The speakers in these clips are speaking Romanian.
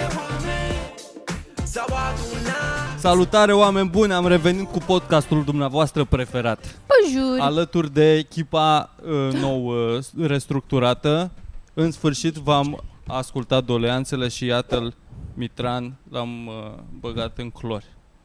Salutare, oameni buni, am revenit cu podcastul dumneavoastră preferat. Bonjour. Alături de echipa nou restructurată. În sfârșit v-am ascultat doleanțele și iată-l, Mitran, l-am băgat în clori.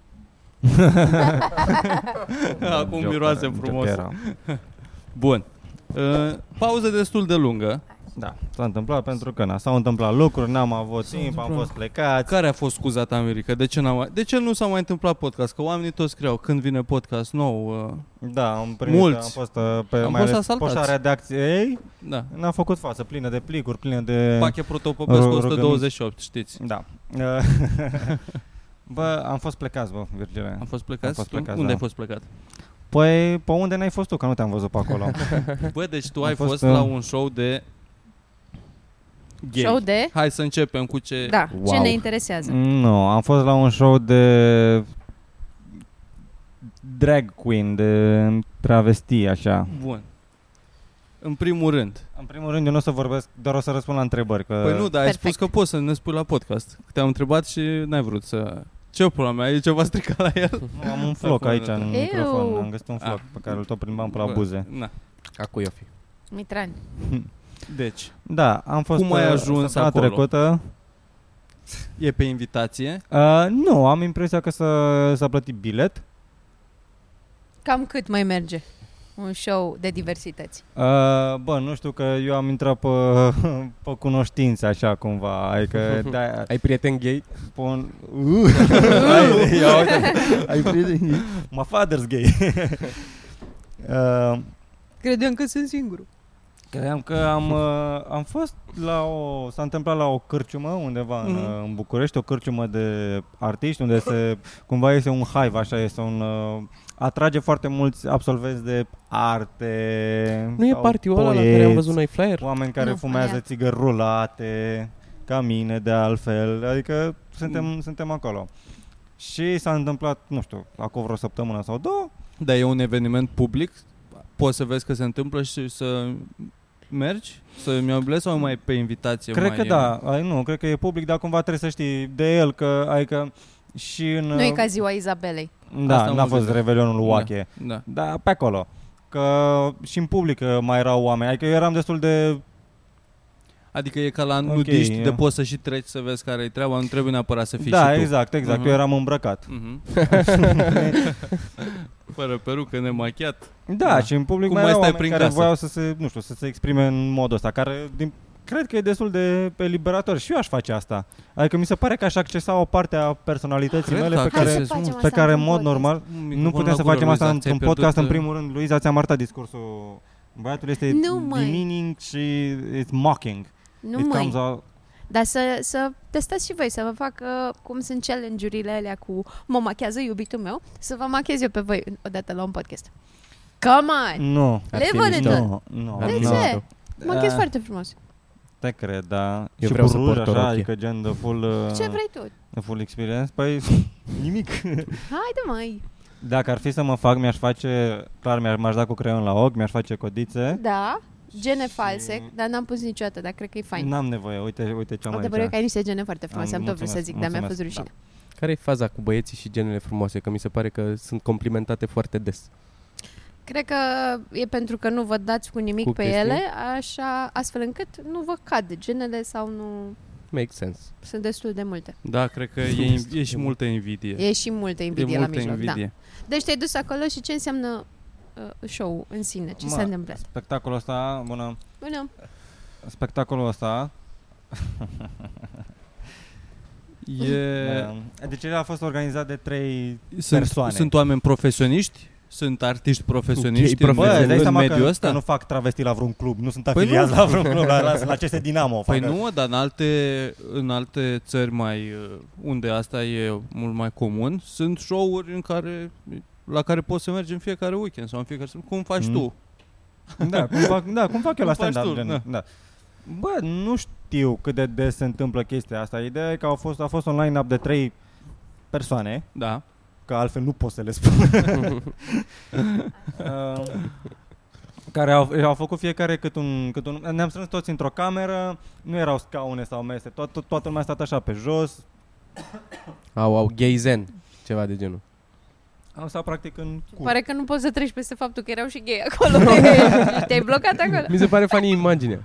Acum miroase frumos. Bun. Pauză destul de lungă. Da, s-a întâmplat pentru că s-au întâmplat lucruri, n-am avut timp, am fost plecați. Care a fost scuzat America? De ce nu s-a mai întâmplat podcast? Că oamenii toți scriau când vine podcast nou. Da, am primit, mulți. am fost pe Am mai fost ales asaltați. poșta redacției. Da. N-a făcut față, plină de plicuri, plină de Pachet Protopopescu 128, știți. Da. Bă, am fost plecați, bă, Virgile. Am fost plecați? plecați, Unde da. ai fost plecat? Păi, pe unde n-ai fost tu, că nu te-am văzut pe acolo. Bă, deci tu Am ai fost, fost la un show de gay. Show de? Hai să începem cu ce... Da, Wow. ce ne interesează? Nu, am fost la un show de drag queen, de travestii, așa. Bun. În primul rând. În primul rând, eu nu o să vorbesc, doar o să răspund la întrebări. Că... Păi nu, dar ai Perfect. spus că poți să ne spui la podcast. Te-am întrebat și n-ai vrut să... Ce-o pula mea? E ceva stricat la el? Nu, am un floc aici în Eu. microfon, am găsit un floc pe care îl tot plimbam pe la buze. Na. Acu i-o fi. Mitran. Deci, Da, am fost Cum ai ajuns săptămâna acolo? trecută. e pe invitație. Nu, am impresia că s-a plătit bilet. Cam cât mai merge un show de diversități? Bă, nu știu, că eu am intrat pe cunoștințe așa cumva. Adică de-aia Ai prieten gay? pun... Ai prieteni? My father's gay. Credeam că sunt singurul. Credeam că am fost s-a întâmplat la o cârciumă undeva în București, o cârciumă de artiști unde cumva este un hive, așa, este atrage foarte mulți absolvenți de arte. Nu e sau party-ul ăla la poeți, care am văzut noi flyer? oameni care Nu, fumează aia. țigări rulate, ca mine de altfel, adică suntem acolo. Și s-a întâmplat, nu știu, acum vreo săptămână sau două. Dar e un eveniment public. Poți să vezi că se întâmplă și să mergi? Să-mi iau bilet sau mai pe invitație? Cred mai că da, nu, cred că e public, dar cumva trebuie să știi de el că, adică și în... Nu e ca ziua Izabelei. Da, Asta am n-a fost auzit. revelionul lui Oache. Da. Da, pe acolo. Că și în public mai erau oameni. Adică eu eram destul de... Adică e ca la nudiști, e. de poți să și treci să vezi care-i treaba, nu trebuie neapărat să fii Da, și tu. exact. Eu eram îmbrăcat. Mhm. Fără perucă, nemachiat. Da, și în public Cum mai mai erau stai oameni prin care casă? voiau să se exprime în modul ăsta, care cred că e destul de eliberator. Și eu aș face asta. Adică mi se pare că aș accesa o parte a personalității Cred mele că pe care, accesezi Hai să mult. facem pe care în asta mod într-un normal Microfon nu putem la să gură, facem asta Luiza, ți-ai într-un podcast. pierdut, În primul rând, Luiza, ți-am arătat discursul. Băiatul este Nu, măi. demeaning și it's mocking. Nu It comes mai. out... Dar să testați și voi, să vă fac cum sunt challenge-urile alea cu mă machează iubitul meu, să vă machez eu pe voi odată la un podcast. Come on! Nu. Live on it! Nu. De nu. ce? Mă machez foarte frumos. Te cred, da. Eu și vreau cu să ruj, port o așa, rochie. adică gen de full... Ce vrei tu? de full experience? Păi, nimic. Haide, măi! Dacă ar fi să mă fac, mi-aș face... Clar, m-aș da cu creion la ochi, mi-aș face codițe. Da, gene false, dar n-am pus niciodată, dar cred că e fain. N-am nevoie, uite ce am Adevărul e aici. că ai niște gene foarte frumoase, am tot vrut să Mulțumesc, zic, dar mi-a fost mulțumesc, rușine. Care e faza cu băieții și genele frumoase? Că mi se pare că sunt complimentate foarte des. Cred că e pentru că nu vă dați cu nimic Cu pe chestii? ele, așa, astfel încât nu vă cad genele sau nu... Make sense. Sunt destul de multe. Da, cred că e și multă invidie. E și multă E invidie la multă mijloc, invidie. da. Deci te-ai dus acolo și ce înseamnă show în sine? Ce s-a întâmplat? Spectacolul ăsta, bună, Bună. spectacolul ăsta... Deci el a fost organizat de 3 persoane. Sunt oameni profesioniști? Sunt artiști profesioniști Gay Bă, îți dai în seama mediul că ăsta? nu fac travesti la vreun club, nu sunt Păi afiliați nu. la vreun club, la CS Dinamo. Păi fac- nu, dar în alte țări unde asta e mult mai comun, sunt show-uri la care poți să mergi în fiecare weekend sau în fiecare... Cum faci tu? Da, cum fac eu la Cum faci stand-up. tu, Gen, da. da. Bă, nu știu cât de des se întâmplă chestia asta. Ideea e că a fost un line-up de 3 persoane, Da. că altfel nu pot să le spun. care au făcut fiecare cât un... Ne-am strâns toți într-o cameră, nu erau scaune sau mese, toată lumea a stat așa pe jos. Au gay zen, ceva de genul. Am stat practic în cur. Pare că nu poți să treci peste faptul că erau și gay acolo. Te-ai blocat acolo. Mi se pare funny imaginea.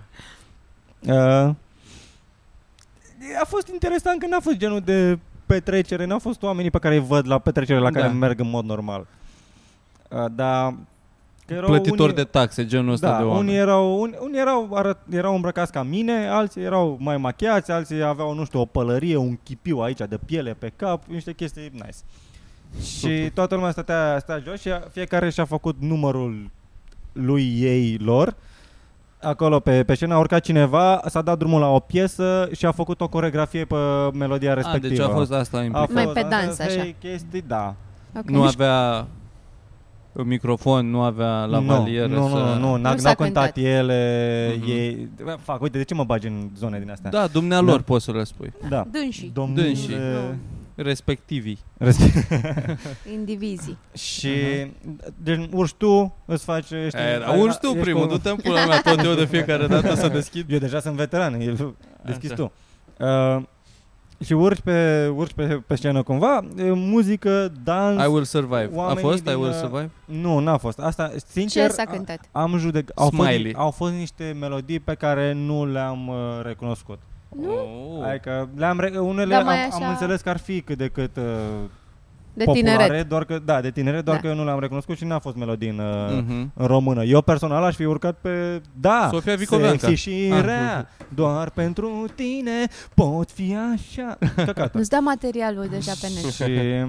A fost interesant că n-a fost genul de petrecere, n-au fost oamenii pe care îi văd la petrecere la care merg în mod normal. Dar plătitori de taxe, genul ăsta de oameni. Unii erau îmbrăcați ca mine, alții erau mai machiați, alții aveau, nu știu, o pălărie, un chipiu aici de piele pe cap, niște chestii nice. Și toată lumea stătea jos și fiecare și-a făcut numărul lor. Acolo pe scenă a urcat cineva, s-a dat drumul la o piesă și a făcut o coreografie pe melodia respectivă. Deci a fost asta implicat. Mai pe dans, așa. Chestii, da. Okay. Nu avea un microfon, nu avea lavalieră. Nu, n-au cântat ele. Ei, uite, de ce mă bagi în zone din astea? Da, dumnealor poți să le spui. Da. Dânsii. Respectivii. Indivizii. Și deci urci tu, îți faci... Urci tu primul, du-te în pula mea tot eu de fiecare dată să deschid. Eu deja sunt veteran, deschizi tu. Și urci pe scenă cumva, muzică, dans. I Will Survive. A fost I Will Survive? Nu, n-a fost. Asta, sincer, ce s-a cântat? Am judecat. Au fost niște melodii pe care nu le-am recunoscut. Nu? Adică unele am înțeles că ar fi cât de cât de populare, tineret. de tineret, doar că eu nu le-am recunoscut și n-a fost melodii în română. Eu personal aș fi urcat pe Sofia Vicoveanca. Sexy și rea, doar pentru tine pot fi așa. Nu-ți da materialul deja pe net. Și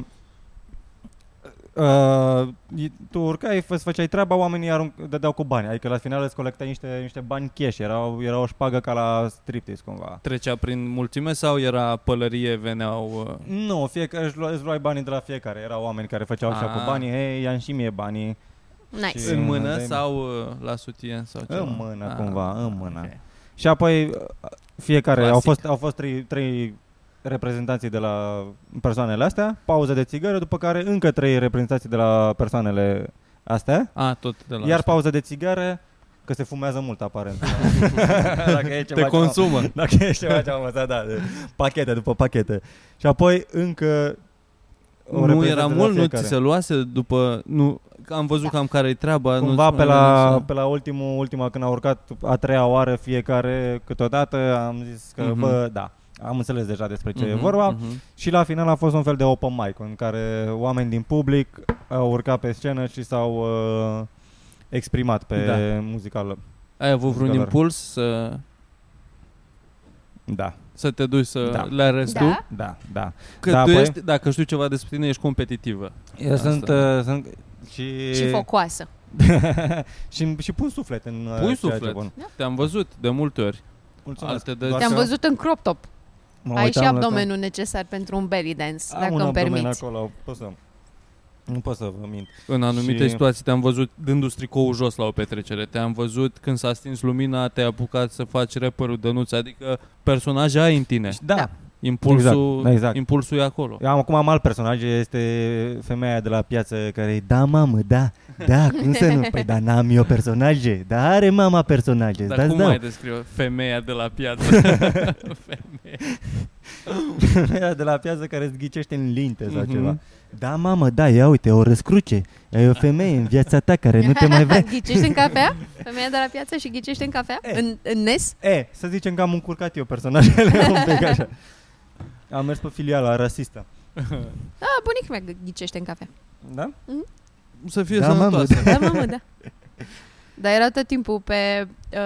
tu urcai, îți făceai treaba, oamenii dădeau cu bani. Adică la final îți colectai niște bani cash. Era o șpagă ca la striptease cumva. Trecea prin mulțime sau era pălărie, veneau... Nu, fiecare îți luai banii de la fiecare. Erau oameni care făceau așa cu banii. Hei, ia-mi și mie banii. Nice. În mână sau la sutien sau ceva? În mână cumva, în mână. Okay. Și apoi fiecare, au fost trei reprezentanții de la persoanele astea, pauză de țigară, după care încă 3 reprezentații de la persoanele astea. Tot de la iar asta. Pauză de țigară, că se fumează mult aparent. Dacă e ceva te consumă. Dacă e ceva ce am învățat, de pachete după pachete. Și apoi încă nu era mult, nu ți se luase după... Nu, am văzut cam care-i treaba. Cumva pe la ultima când a urcat a 3-a oară fiecare câteodată, am zis că da. Am înțeles deja despre ce e vorba și la final a fost un fel de open mic în care oameni din public au urcat pe scenă și s-au exprimat pe muzica. Ai avut vreun impuls să te duci să le arăți tu? Da. Că tu ești, dacă știu ceva despre tine, ești competitivă. Eu sunt și focoasă. și pun suflet în suflet. Te-am văzut de multe ori. Te-am văzut în crop top. Ai și abdomenul necesar pentru un belly dance, dacă îmi permiți. Acolo, nu pot să vă mint. În anumite situații te-am văzut dându-ți tricoul jos la o petrecere. Te-am văzut când s-a stins lumina, te-ai apucat să faci rapperul Dănuț, adică personaje ai în tine. Da. Impulsul e acolo. Acum am alt personaj, este femeia de la piață care da mamă, da, cum să nu? Păi n-am eu personaje, dar are mama personaje. Dar cum mai descriu femeia de la piață? Femeia de la piață care îți ghicește în linte sau ceva. Da mamă, da, ia uite, o răscruce. E o femeie în viața ta care nu te mai vrea. Ghicești în cafea? Femeia de la piață și ghicește în cafea? În NES? Să zicem că am încurcat eu personajele un pic așa. Am mers pe filiala rasistă. Bunicul meu ghicește în cafea. Da? Să fie sănătoasă. Da, mamă, da. Dar era tot timpul pe...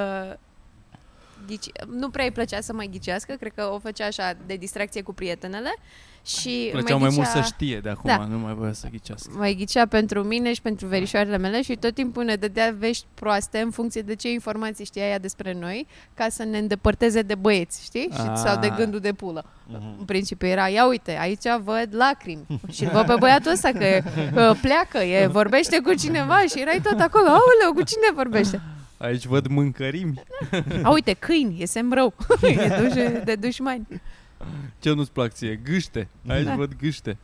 nu prea îi plăcea să mai ghicească, cred că o făcea așa de distracție cu prietenele și plăcea mai mult să știe de acum, nu mai voia să ghicească. Mai ghicea pentru mine și pentru verișoarele mele și tot timpul ne dădea vești proaste în funcție de ce informații știa ea despre noi, ca să ne îndepărteze de băieți, știi? Sau de gândul de pulă. În principiu era, ia uite, aici văd lacrimi și văd pe băiatul ăsta că pleacă, vorbește cu cineva și erai tot acolo, aoleu, cu cine vorbește? Aici văd mâncărimi. Uite, câini, e semn rău. E de dușmani. Ce nu-ți plac ție? Gâște. Aici văd gâște.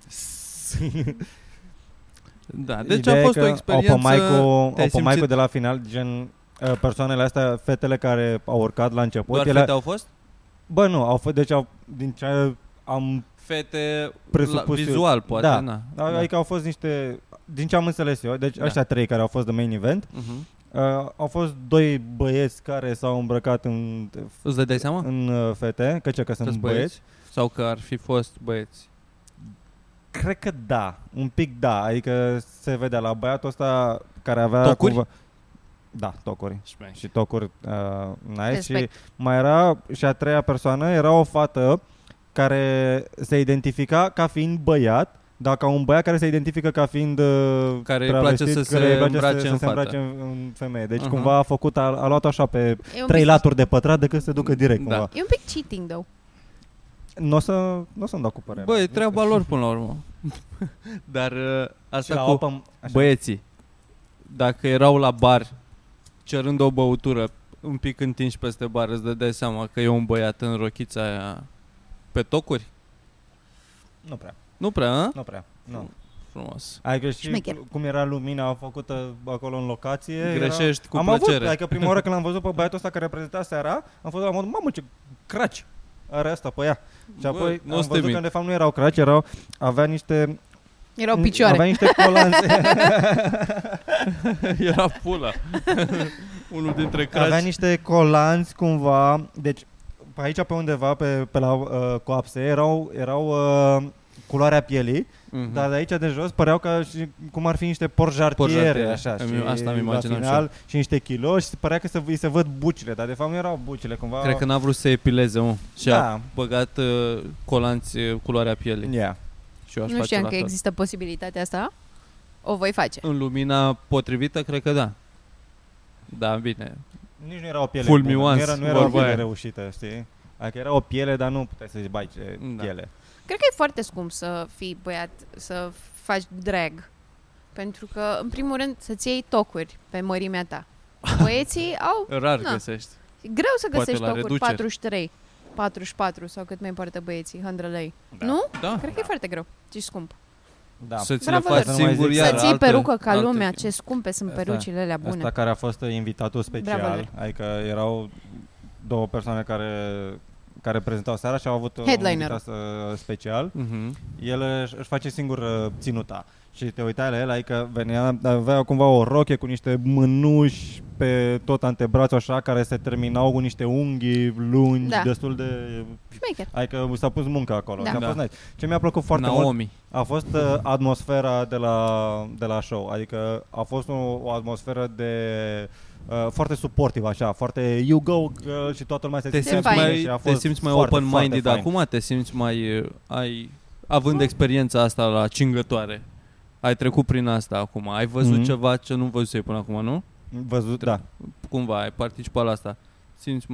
Deci ideea a fost o experiență. Open mic-ul de la final, gen, persoanele astea, fetele care au urcat la început. Doar fete au fost? Bă, nu, au fost, deci din ce am Fete presupus vizual, poate, da. na. Adică au fost niște, din ce am înțeles eu, deci Da. ăștia 3 care au fost de main event, au fost 2 băieți care s-au îmbrăcat Îți dai seama? în fete, că sunt băieți. Sau că ar fi fost băieți? Cred că da, un pic da, adică se vedea la băiatul ăsta care avea Tocuri? Da, tocuri. Șmecher. Și tocuri nice. Respect. Și mai era și a treia persoană, era o fată care se identifica ca fiind băiat, dar ca un băiat care se identifică ca fiind Care îi travestit, place să care se îi place îmbrace în se fată. îmbrace în femeie. Deci Uh-huh. cumva a luat așa pe E un 3 pic- laturi de pătrat decât să se ducă direct Da. cumva. E un pic cheating, though. Nu o să-mi dau cu părerea. Bă, e treaba lor până la urmă. Dar Și asta la cu open, așa. băieții, dacă erau la bar cerând o băutură un pic întinși peste bar, îți dădeai seama că e un băiat în rochița aia pe tocuri? Nu prea, Nu prea, a? nu prea. Nu. Frumos. Adică și Șmecher. cum era lumina făcută acolo în locație. Greșești cu am plăcere. avut, adică prima oară când l-am văzut pe băiatul ăsta care reprezenta seara, am fost la modul, mamă ce craci are asta pe ea. Și Bă, apoi nu am să te văzut mint. că de fapt nu erau craci, avea niște Erau picioare. Avea niște colanțe. Era pula. Unul dintre Avea craci. niște colanți cumva. Deci pe aici pe undeva pe la coapse erau culoarea pielii, Mhm. dar de aici de jos păreau ca și cum ar fi niște porjartiere, Porjartiere. așa. Și Asta mi la imaginam final și niște kiloși, părea că îi se văd bucile, dar de fapt nu erau bucile, cumva. Cred că n-a vrut să se epileze, mă. Și Da. a băgat colanți culoarea pielii. Yeah. Și eu aș Nu face știam la că fel. există posibilitatea asta. O voi face. În lumina potrivită, cred că da. Da, bine. Nici nu era o piele Full bună, nuance, nu era o vorba piele aia. reușită, știi? Adică era o piele, dar nu puteai să-ți bai ce Da. piele. Cred că e foarte scump să fii băiat, să faci drag. Pentru că, în primul rând, să-ți iei tocuri pe mărimea ta. Băieții au... Rar Na. găsești. E greu să Poate găsești la tocuri reduceri. 43, 44 sau cât mai poartă băieții, 100 lei. Da. Nu? Da. Cred că e foarte greu și scump. Da. Să ți le Bravo, faci Să nu mai singur zic- iar Să ții alte- perucă ca alte- lumea, ce scumpe sunt Asta- perucile alea bune. Asta care a fost invitatul special, Bravo lor. adică erau 2 persoane care prezentau seara și au avut un Headliner. invitat special. Mhm. El își face singur ținuta. Și te uitai la el, adică avea cumva o roche cu niște mânuși pe tot antebrațul așa, care se terminau cu niște unghii lungi, Da. destul de... Șmecher. Adică s-a pus muncă acolo. Da. Și a fost Da. nice. Ce mi-a plăcut foarte mult Naomi. a fost atmosfera de la show. Adică a fost o atmosferă de foarte suportiv așa, foarte you go girl și toată lumea se Te simte simți fain. bine mai, și a te fost simți mai foarte, open-minded foarte fain. acum? Te simți mai... având experiența asta la cingătoare. Ai trecut prin asta acum. Ai văzut Mhm. ceva ce nu văzusei până acum, nu? Văzut, da. Cumva ai participat la asta. Simți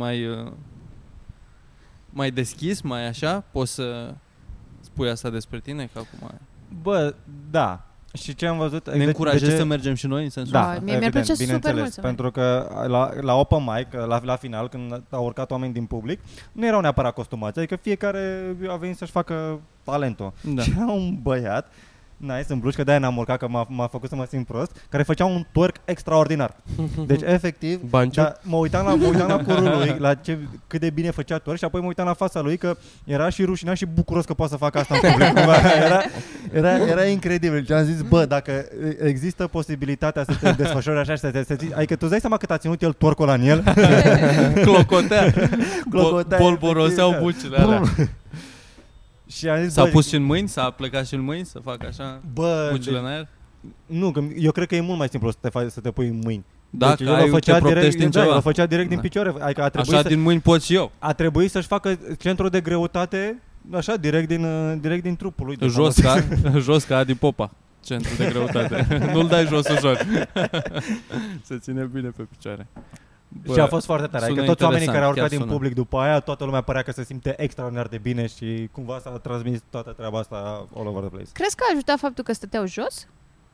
mai deschis, mai așa? Poți să spui asta despre tine? Că acum Bă, da. Și ce am văzut... ne încurajezi ce- să mergem și noi în sensul Da, Ah, mie mi-ar evident, plăcea super bineînțeles, mult să merg. pentru că la open mic, la final, când au urcat oameni din public, nu erau neapărat costumați, adică fiecare a venit să-și facă talentul. Da. Și era un băiat, nice, în bluș, că de-aia n-am urcat, că m-a făcut să mă simt prost, care făcea un twerk extraordinar. Deci, efectiv, Banciu? da, mă uitam la curul lui, cât de bine făcea twerk și apoi mă uitam la fața lui că era și rușinat și bucuros că poate să facă asta în public. Cumva. Era incredibil. Și am zis, bă, dacă există posibilitatea să te desfășori așa și adică tu îți dai seama cât a ținut el twerk-ul în el? Clocotea. Clocotea, Bolboroseau efectiv, bucile alea. Și am zis, S-a bă, pus și în mâini? S-a plecat și în mâini să facă așa bă, bucile în aer? nu, că eu cred că e mult mai simplu să te pui în mâini. Dacă el o ai, făcea te proptești în direct, ceva. el o făcea direct din Da. picioare. Adică Așa din mâini pot și eu. a trebuit să-și facă centru de greutate așa, direct din trupul lui. Jos ca Adi Popa. Centru de greutate. Nu-l dai jos ușor. Se ține bine pe picioare. Și a fost foarte tare. sună Adică toți oamenii interesant, care au urcat chiar din sună. public după aia, toată lumea părea că se simte extraordinar de bine și cumva s-a transmis toată treaba asta all over the place. Crezi că a ajutat faptul că stăteau jos?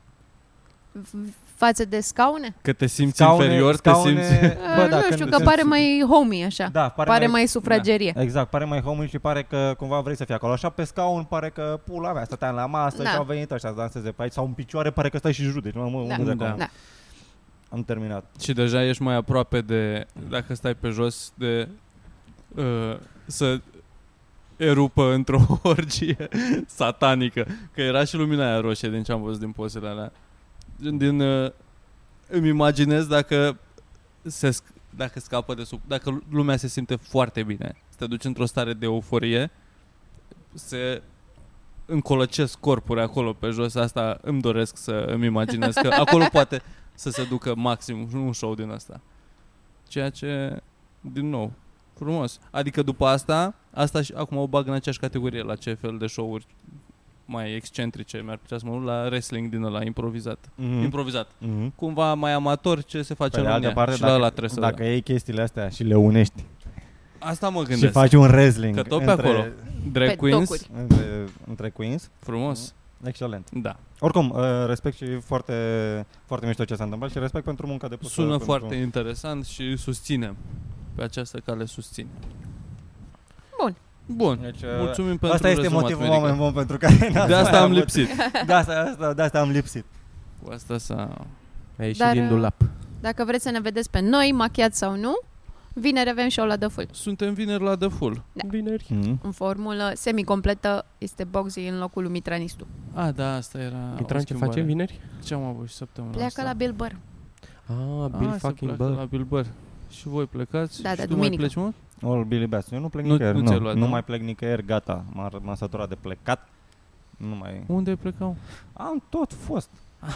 Față de scaune? Că te simți inferior, te simți... Bă, da, nu când știu, că te pare simți- mai homey așa. Da, Pare mai sufragerie. Exact, pare mai homey și pare că cumva vrei să fii acolo. Așa pe scaun pare că pula mea, stăteam la masă Da. și au venit ăștia să danseze pe aici. Sau în picioare pare că stai și judeci. Da. Nu de acolo. Da. Am terminat. Și deja ești mai aproape de, dacă stai pe jos, de să erupă într-o orgie satanică. Că era și lumina aia roșie din ce am văzut din pozele alea. Îmi imaginez dacă scapă de sub, dacă lumea se simte foarte bine, să te duci într-o stare de euforie, se încolăcesc corpuri acolo pe jos. Asta îmi doresc să îmi imaginez că acolo poate să se ducă maxim un show din asta. Ceea ce, din nou, frumos. Adică după asta și acum o bag în aceeași categorie la ce fel de show-uri mai excentrice mi-ar putea să mă duc, la wrestling din ăla improvizat. Improvizat. Cumva mai amator ce se face în România. Parte, și la ăla trebuie dacă iei chestiile astea și le unești. Asta mă gândesc. Și faci un wrestling. Că tot pe acolo. Drag queens. Între queens. Frumos. Excelent. Da. Oricum, respect și foarte, foarte mișto ce s-a întâmplat și respect pentru munca depusă. Sună foarte interesant și susținem. Pe această cale susțin. Bun. Deci, mulțumim pentru asta este rezumat, motivul Merica. oameni buni pentru care de asta am lipsit. De asta am lipsit. Cu asta s-a ieșit din dulap. Dacă vreți să ne vedeți pe noi, machiați sau nu, vineri avem show la The Full. Suntem vineri la The Full. Da. Vineri. În formulă semi-completă este Boxy în locul lui Mitranistu. Da, asta era. Mitran ce face vineri? Ce am avut și săptămâna Pleacă asta? la Bill Burr. Bill fucking Burr. La Bill Burr. Și voi plecați? Da, și tu duminică. mai pleci, mă? All Billy Bass. Eu nu plec nicăieri. Nu ți-ai luat, nu nu? mai plec nicăieri, gata. M-am săturat de plecat. Nu mai... Unde ai plecat? Am tot fost.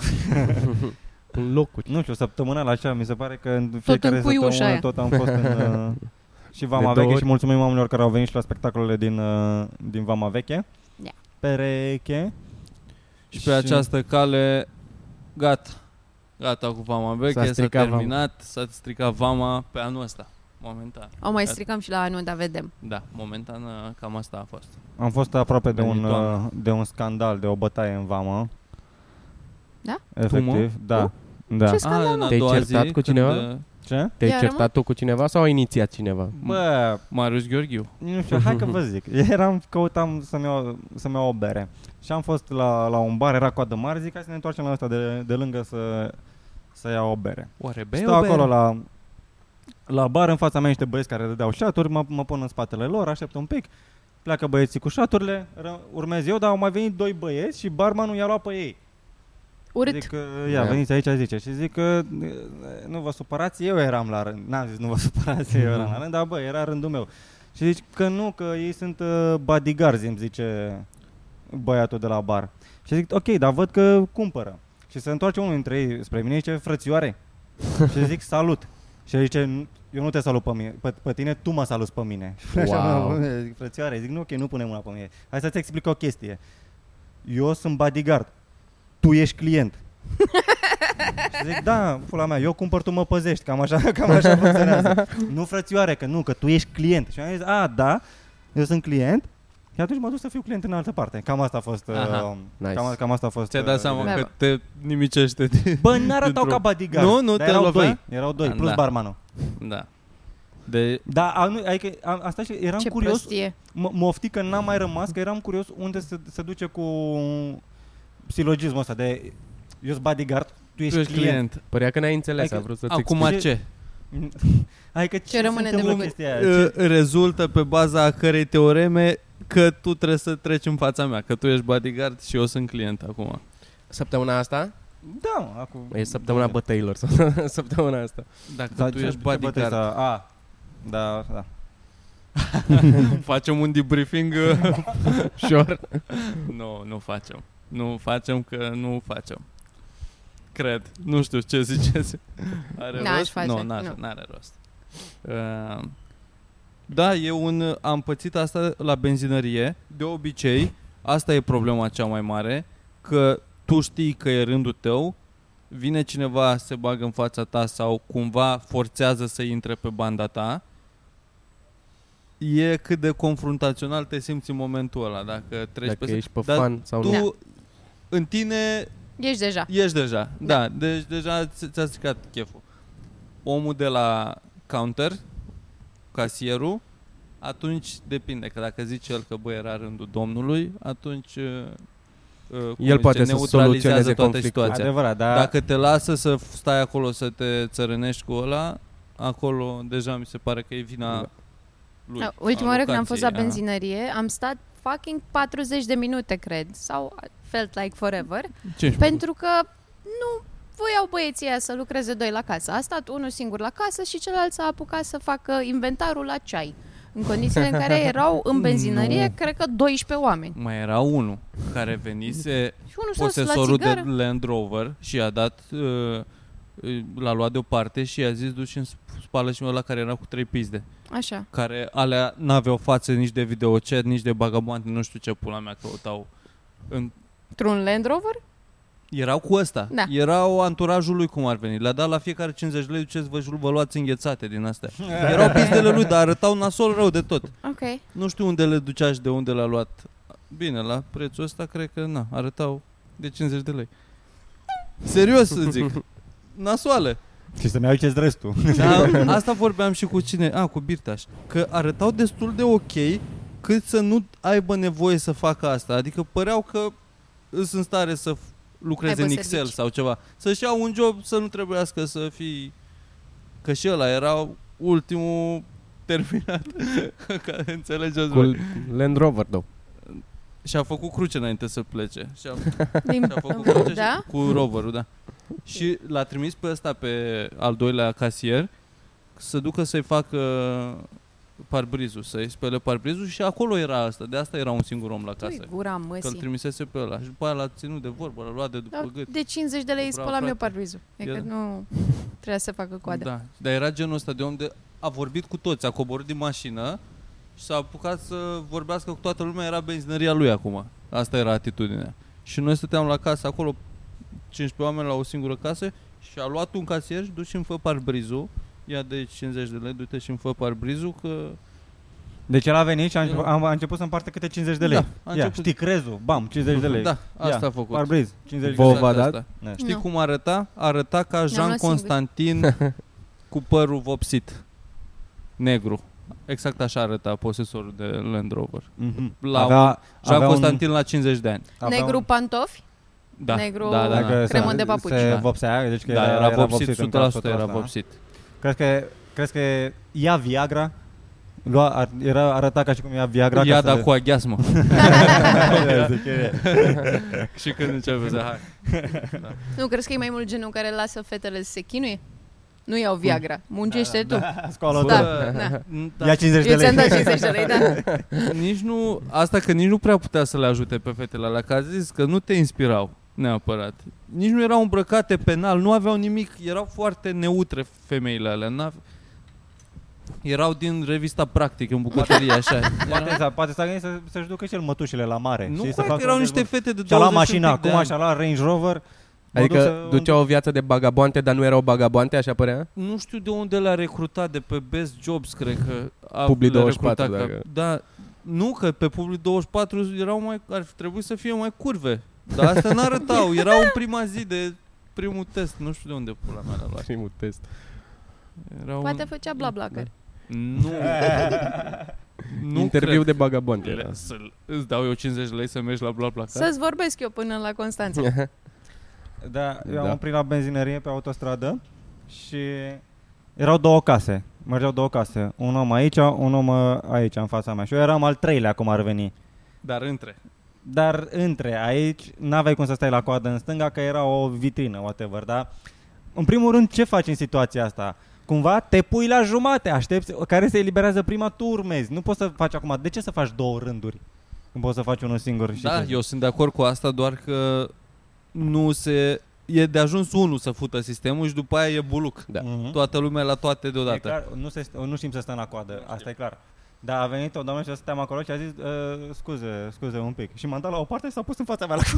În locuri. Nu știu, săptămânal așa, mi se pare că în fiecare săptămână aia. tot am fost în... și Vama Veche și mulțumim oamenilor care au venit și la spectacolele din Vama Veche. Yeah. Pereche. Și pe această cale, gata cu Vama Veche, s-a terminat, s-a stricat Vama pe anul ăsta, momentan. O mai stricăm și la anul, dar vedem. Da, momentan cam asta a fost. Am fost aproape de un scandal, de o bătaie în Vamă. Da? Efectiv, da. Ce scandal? Te-ai certat cu cineva? Ce? Te-ai certat tu cu cineva sau a inițiat cineva? Bă, Marius Gheorghiu. Nu știu, hai că vă zic. Căutam să-mi iau o bere. Și am fost la un bar, era coadă mare, zic, hai să ne întoarcem la ăsta de lângă să iau o bere. Oare bei Stau o bere? acolo la bar, în fața mea niște băieți care dădeau șaturi, mă pun în spatele lor, aștept un pic, pleacă băieții cu șaturile, urmez eu, dar au mai venit doi băieți și barmanul i-a luat pe ei. Urât. Zic, veniți aici, zice. Și zic că nu vă supărați, eu eram la rând. N-am zis nu vă supărați, eu eram la rând, dar era rândul meu. Și zic că nu, că ei sunt bodyguards, îmi zice băiatul de la bar. Și zic, ok, dar văd că cumpără. Și se întoarce unul dintre ei spre mine și zice, frățioare. Și zic, salut. Și zice, eu nu te salut pe mine, pe tine, tu mă saluți pe mine. Wow. Zic, frățioare, zic, nu, ok, nu pune mâna pe mine. Hai să-ți explic o chestie. Eu sunt bodyguard. Tu ești client. Și zic, da, pula mea, eu cumpăr, tu mă păzești. Cam așa funcționează. Nu, frățioare, că tu ești client. Și am zis, da, eu sunt client. Și atunci m-a dus să fiu client în altă parte. Cam asta a fost. Nice. Cam asta a fost. Ți-ai dat seama că te nimicește. Bă, n-arătau ca bodyguard. Nu, te lovea? Erau doi, plus barmanul. Da. Da, adică asta și eram ce curios. Prostie. Moftic că n-am mai rămas, că eram curios unde se duce cu silogismul ăsta de eu sunt bodyguard, tu ești client. Părea că n-ai înțeles, a vrut să-ți acum ce? Adică ce rămâne de făcut? Rezultă pe baza a cărei teoreme că tu trebuie să treci în fața mea, că tu ești bodyguard și eu sunt client acum. Săptămâna asta? Da, mă, acum. E săptămâna bătăilor, săptămâna asta. Dacă tu ești bodyguard. Da. Facem un debriefing Sure. Nu facem. Nu facem că nu facem. Cred. Nu știu ce ziceți. Are rost? Nu, n-are rost. Da, am pățit asta la benzinărie. De obicei, asta e problema cea mai mare, că tu știi că e rândul tău, vine cineva, se bagă în fața ta sau cumva forțează să intre pe banda ta. E cât de confruntațional te simți în momentul ăla. Dacă ești pe fan sau tu, nu. în tine Ești deja. Da, deci deja ți-a stricat cheful. Omul de la counter, casierul, atunci depinde, că dacă zice el că era rândul domnului, atunci El poate să soluționeze toată conflictul. situația. Adevărat, dar Dacă te lasă să stai acolo să te țărânești cu ăla, acolo deja mi se pare că e vina lui. Da, ultima oară când am fost la locației. benzinărie, am stat fucking 40 de minute, cred, sau felt like forever, 15. pentru că nu voiau băieții aia să lucreze doi la casă. A stat unul singur la casă și celălalt s-a apucat să facă inventarul la ceai. În condițiile în care erau în benzinărie, Nu. cred că 12 oameni. Mai era unul care venise Și unul s-a dus la posesorul de țigară. Land Rover și a dat, l-a luat deoparte și i-a zis duci în spală și ăla care era cu 3 pizde. Așa. Care alea n-aveau față nici de videochat, nici de bagabonte, nu știu ce pula mea căutau. Într-un Land Rover? Erau cu ăsta. Da. Erau anturajul lui cum ar veni. Le-a dat la fiecare 50 lei, duceți vă luați înghețate din astea. Erau pizdele lui, dar arătau nasol rău de tot. Ok. Nu știu unde le ducea și de unde le-a luat. Bine, la prețul ăsta cred că arătau de 50 de lei. Serios să zic. Nasoale. și să-mi aduceți restul. Da, asta vorbeam și cu cine? Cu Birtaș. Că arătau destul de ok cât să nu aibă nevoie să facă asta. Adică păreau că sunt în stare să lucreze Aibă în Excel servicii. sau ceva. Să-și iau un job să nu trebuiască să fii... Că și ăla era ultimul terminat. Ca înțelegeți Cu voi. Land Rover, da. Și-a făcut cruce înainte să plece. Și-a Din... făcut cruce Da? și cu roverul, da. Și l-a trimis pe ăsta, pe al doilea casier, să ducă să-i facă parbrizul, să-i spele parbrizul și acolo era asta. De asta era un singur om la casă. Tu-i gura Că îl măsii. trimisese pe ăla. Și după aia l-a ținut de vorbă, l-a luat de după gât. De 50 de lei Bravo, spălam eu frate. parbrizul. E Era- că nu trebuia să facă coadă. Da. Dar era genul ăsta de om de... A vorbit cu toți, a coborât din mașină și s-a apucat să vorbească cu toată lumea. Era benzinăria lui acum. Asta era atitudinea. Și noi stăteam la casă acolo, 15 oameni la o singură casă și a luat un casier și du-și-mi fă parbrizul. Ia de 50 de lei, du-te și-mi fă parbrizul că... Deci el a venit și a început să împarte câte 50 de lei. Da, a Ia, început. știi crezul, bam, 50 de lei. Da, asta Ia, a făcut. Parbriz, 50 de Vă lei. v-a Exact dat? asta. Da. Știi Nu. cum arăta? Arăta ca Ne-am Jean luat Constantin cu părul vopsit. Negru. Exact așa arăta posesorul de Land Rover. Mhm. Jean avea Constantin la 50 de ani. Negru pantofi? Da. Negru- Da, da, da. Dacă cremă de papuci. Se Da. vopsea, deci că Da, era vopsit, în 100% cazul era ăsta. vopsit. Crezi că ia Viagra? Arăta ca și cum ia Viagra. Ia, ca da, să cu aghiasmă. Zic că e. Și când începe să hai. Nu, crezi că e mai mult genul care lasă fetele să se chinuie? Nu iau Viagra. Muncește tu. Scoală Da, Bă, da. Ia 50 de Eu ți-am lei. dat 50 de lei, da. Nici nu, asta că nici nu prea putea să le ajute pe fetele alea, că a zis că nu te inspirau neapărat. Nici nu erau îmbrăcate penal, nu aveau nimic, erau foarte neutre femeile alea. Erau din revista Practic în bucătărie, așa. Poate s-a gândit să-și ducă și el mătușile la mare. Nu, și să cred facă că erau un niște dezvol- fete de 20 Și-a luat mașina de acum, ani. și-a luat Range Rover. mă duc Adică să- duceau o viață de bagaboante, dar nu erau bagaboante, așa părea? Nu știu de unde le-a recrutat, de pe Best Jobs, cred că. Publi le-a 24, recrutat dacă- Da, nu, că pe Publi 24 ar trebui să fie mai curve. Dar astea n-arătau, erau în prima zi de primul test, nu știu de unde pula mea le-a luat. Primul test. Erau Poate făcea bla bla care. Nu. Nu Interviu cred de bagaboante că era. îți dau eu 50 de lei să mergi la BlaBlaCar. Să-ți vorbesc eu până la Constanța. Da, eu am Da. oprit la benzinărie pe autostradă și erau două case. Mergeau două case. Un om aici, un om aici, în fața mea. Și eu eram al treilea, cum ar veni. Dar între. Dar între aici n-aveai cum să stai la coadă în stânga, că era o vitrină, whatever, da? În primul rând, ce faci în situația asta? Cumva te pui la jumate, aștepți, care se eliberează prima, tu urmezi. Nu poți să faci acum, de ce să faci două rânduri? Când poți să faci unul singur. Și Da, te- eu sunt de acord cu asta, doar că nu se... E de ajuns unul să fută sistemul și după aia e buluc. Da. Mhm. Toată lumea la toate E deodată. clar, nu știm să stăm la coadă, asta e clar. Dar a venit o doamnă și stăteam acolo și a zis, scuze un pic. Și m-am dat la o parte și s-a pus în fața mea la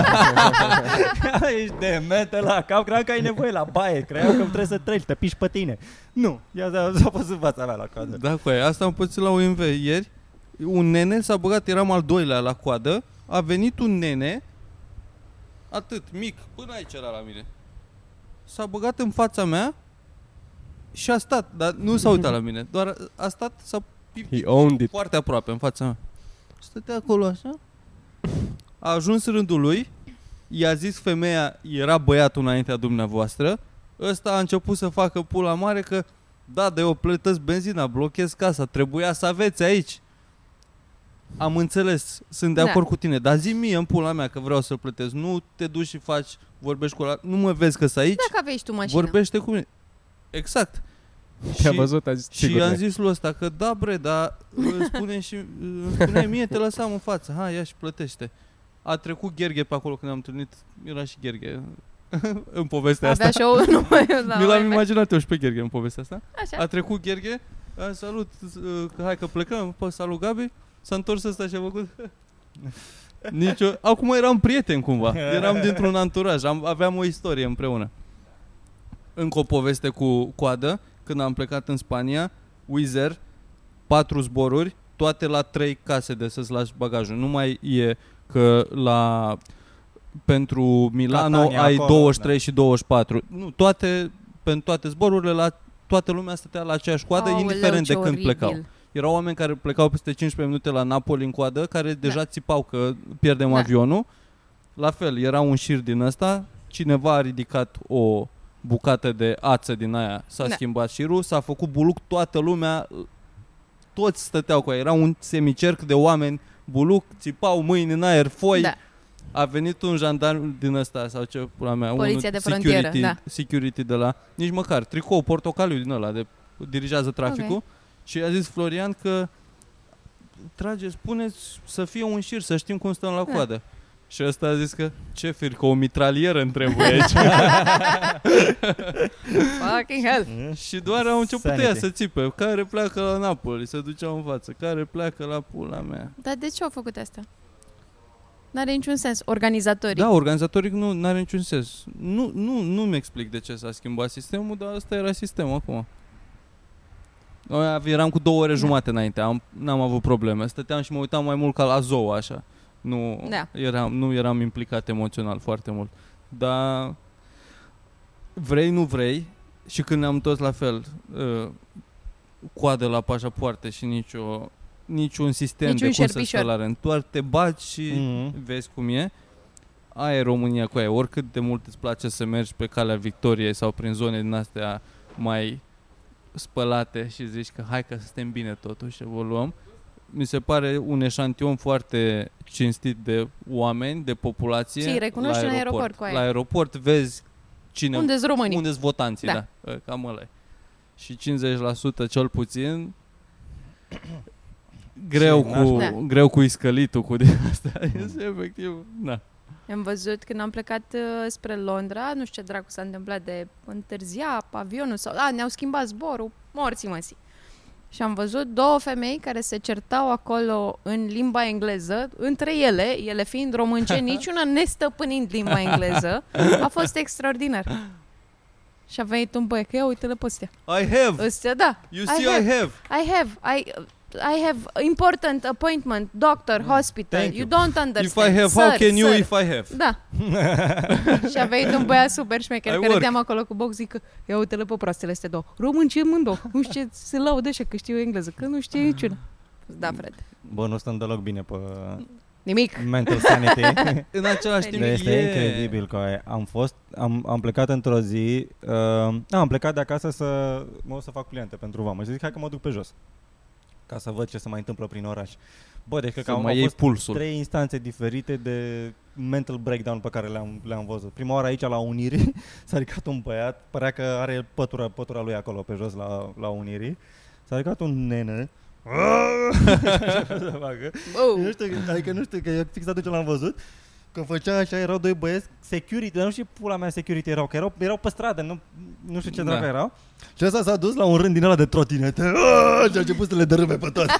coadă. Ești dementă la cap, cream că ai nevoie la baie, cream că trebuie să treci, te piși pe tine. Nu, ea s-a pus în fața mea la coadă. Da, cu aia. Asta am pățit la UMV ieri. Un nene s-a băgat, eram al doilea la coadă. A venit un nene, atât, mic, până aici era la mine. S-a băgat în fața mea și a stat, dar nu s-a uitat la mine. Doar a stat, s-a He owned it. foarte aproape în fața mea. Stătea acolo așa. A ajuns rândul lui, i-a zis femeia, era băiatul înaintea dumneavoastră, ăsta a început să facă pula mare că da, eu plătesc benzina, blochez casa, trebuia să aveți aici. Am înțeles, sunt de acord cu tine, dar zi mie în pula mea că vreau să plătesc. Nu te duci și faci, vorbești cu ăla, nu mă vezi că-s aici, Dacă aveai tu mașină. vorbește cu mine. Exact. Te-a văzut, a zis, Și sigur, i-am zis lui ăsta că da bre, dar spune mie, te lăsam în față. Hai, ia și plătește. A trecut Gherghe pe acolo când am întâlnit, era și Gherghe în povestea Avea asta. show numai Mi l-am imaginat eu și pe Gherghe în povestea asta. Așa. A trecut Gherghe, salut, că hai că plecăm, salut Gabi. S-a întors ăsta și a făcut acum eram prieteni cumva. Eram dintr-un anturaj, aveam o istorie împreună. Încă o poveste cu coadă. Când am plecat în Spania, Wizz Air, 4 zboruri, toate la 3 case de să-ți lași bagajul. Nu mai e că pentru Milano Catania, ai acolo, 23 și 24. Nu, pentru toate zborurile, toată lumea stătea la aceeași coadă, indiferent de când plecau. Erau oameni care plecau peste 15 minute la Napoli în coadă, care deja țipau că pierdem avionul. La fel, era un șir din ăsta, cineva a ridicat o bucată de ață din aia, s-a schimbat șirul, s-a făcut buluc, toată lumea, toți stăteau cu aia. Era un semicerc de oameni, buluc, țipau mâini în aer, foi. Da. A venit un jandarm din ăsta sau ce pula mea, poliția de frontieră, security de la, nici măcar, tricou portocaliu din ăla, de dirigează traficul. Și a zis Florian că spuneți să fie un șir, să știm cum stăm la coadă. Și ăsta a zis că ce fir, că o mitralieră îmi trebuie aici. Fucking hell. Și doar au început ea să țipe. Care pleacă la Napoli, se duceau în față. Care pleacă la pula mea. Dar de ce au făcut asta? N-are niciun sens. Organizatorii. Da, organizatorii nu are niciun sens. Nu-mi explic de ce s-a schimbat sistemul, dar ăsta era sistemul acum. Noi eram cu 2 ore jumate înainte, n-am avut probleme. Stăteam și mă uitam mai mult ca la zoo, așa. Nu eram implicat emoțional foarte mult. Dar vrei, nu vrei, și când ne-am întors la fel, coadă la pașapoarte și niciun sistem niciun de cum să stă la rând. Doar te baci și vezi cum e. Aia e România cu aia. Oricât de mult îți place să mergi pe calea Victoriei sau prin zone din astea mai spălate și zici că hai că suntem bine totuși, evoluăm. Mi se pare un eșantion foarte cinstit de oameni, de populație. Și recunoști în aeroport cu aia. La aeroport vezi unde-s românii. Unde-s votanții, da. Cam ăla e. Și 50% cel puțin greu cu iscălitul, cu din asta. Este efectiv, da. Am văzut când am plecat spre Londra, nu știu ce dracu s-a întâmplat, de întârzia avionul sau... ne-au schimbat zborul, morții măsii. Și am văzut 2 femei care se certau acolo în limba engleză, între ele fiind românce, niciuna nestăpânind limba engleză. A fost extraordinar. Și a venit un băiat, că ia uite-le pe astea. I have! Astea, da. You see, I have important appointment, doctor, hospital. You don't understand. If I have, how can you if I have? Da. Și a venit un băiat super șmecher care deam acolo cu box, zic că ia uite-le pe proastele astea 2. Românce mândou. Nu știu ce se laudă așa că știu engleză, că nu știe niciuna. Da, frate. Bă, nu stăm deloc bine pe nimic. Mental sanity. În același timp este incredibil că am plecat într-o zi, am plecat de acasă să fac cliente pentru vamă și zic hai că mă duc pe jos ca să văd ce se mai întâmplă prin oraș. Bă, deci cred că au fost 3 instanțe diferite de mental breakdown pe care le-am văzut. Prima oară aici la Unirii s-a ridicat un băiat, părea că are pătura lui acolo pe jos la Unirii. S-a ridicat un nenă. Nu știu, că eu fix atunci l-am văzut. Când făcea așa, erau 2 băieți security, dar nu știu ce pula mea security erau, că erau pe stradă, nu știu ce dracu erau. Și ăsta s-a dus la un rând din ăla de trotinete și a început să le dărâme pe toate.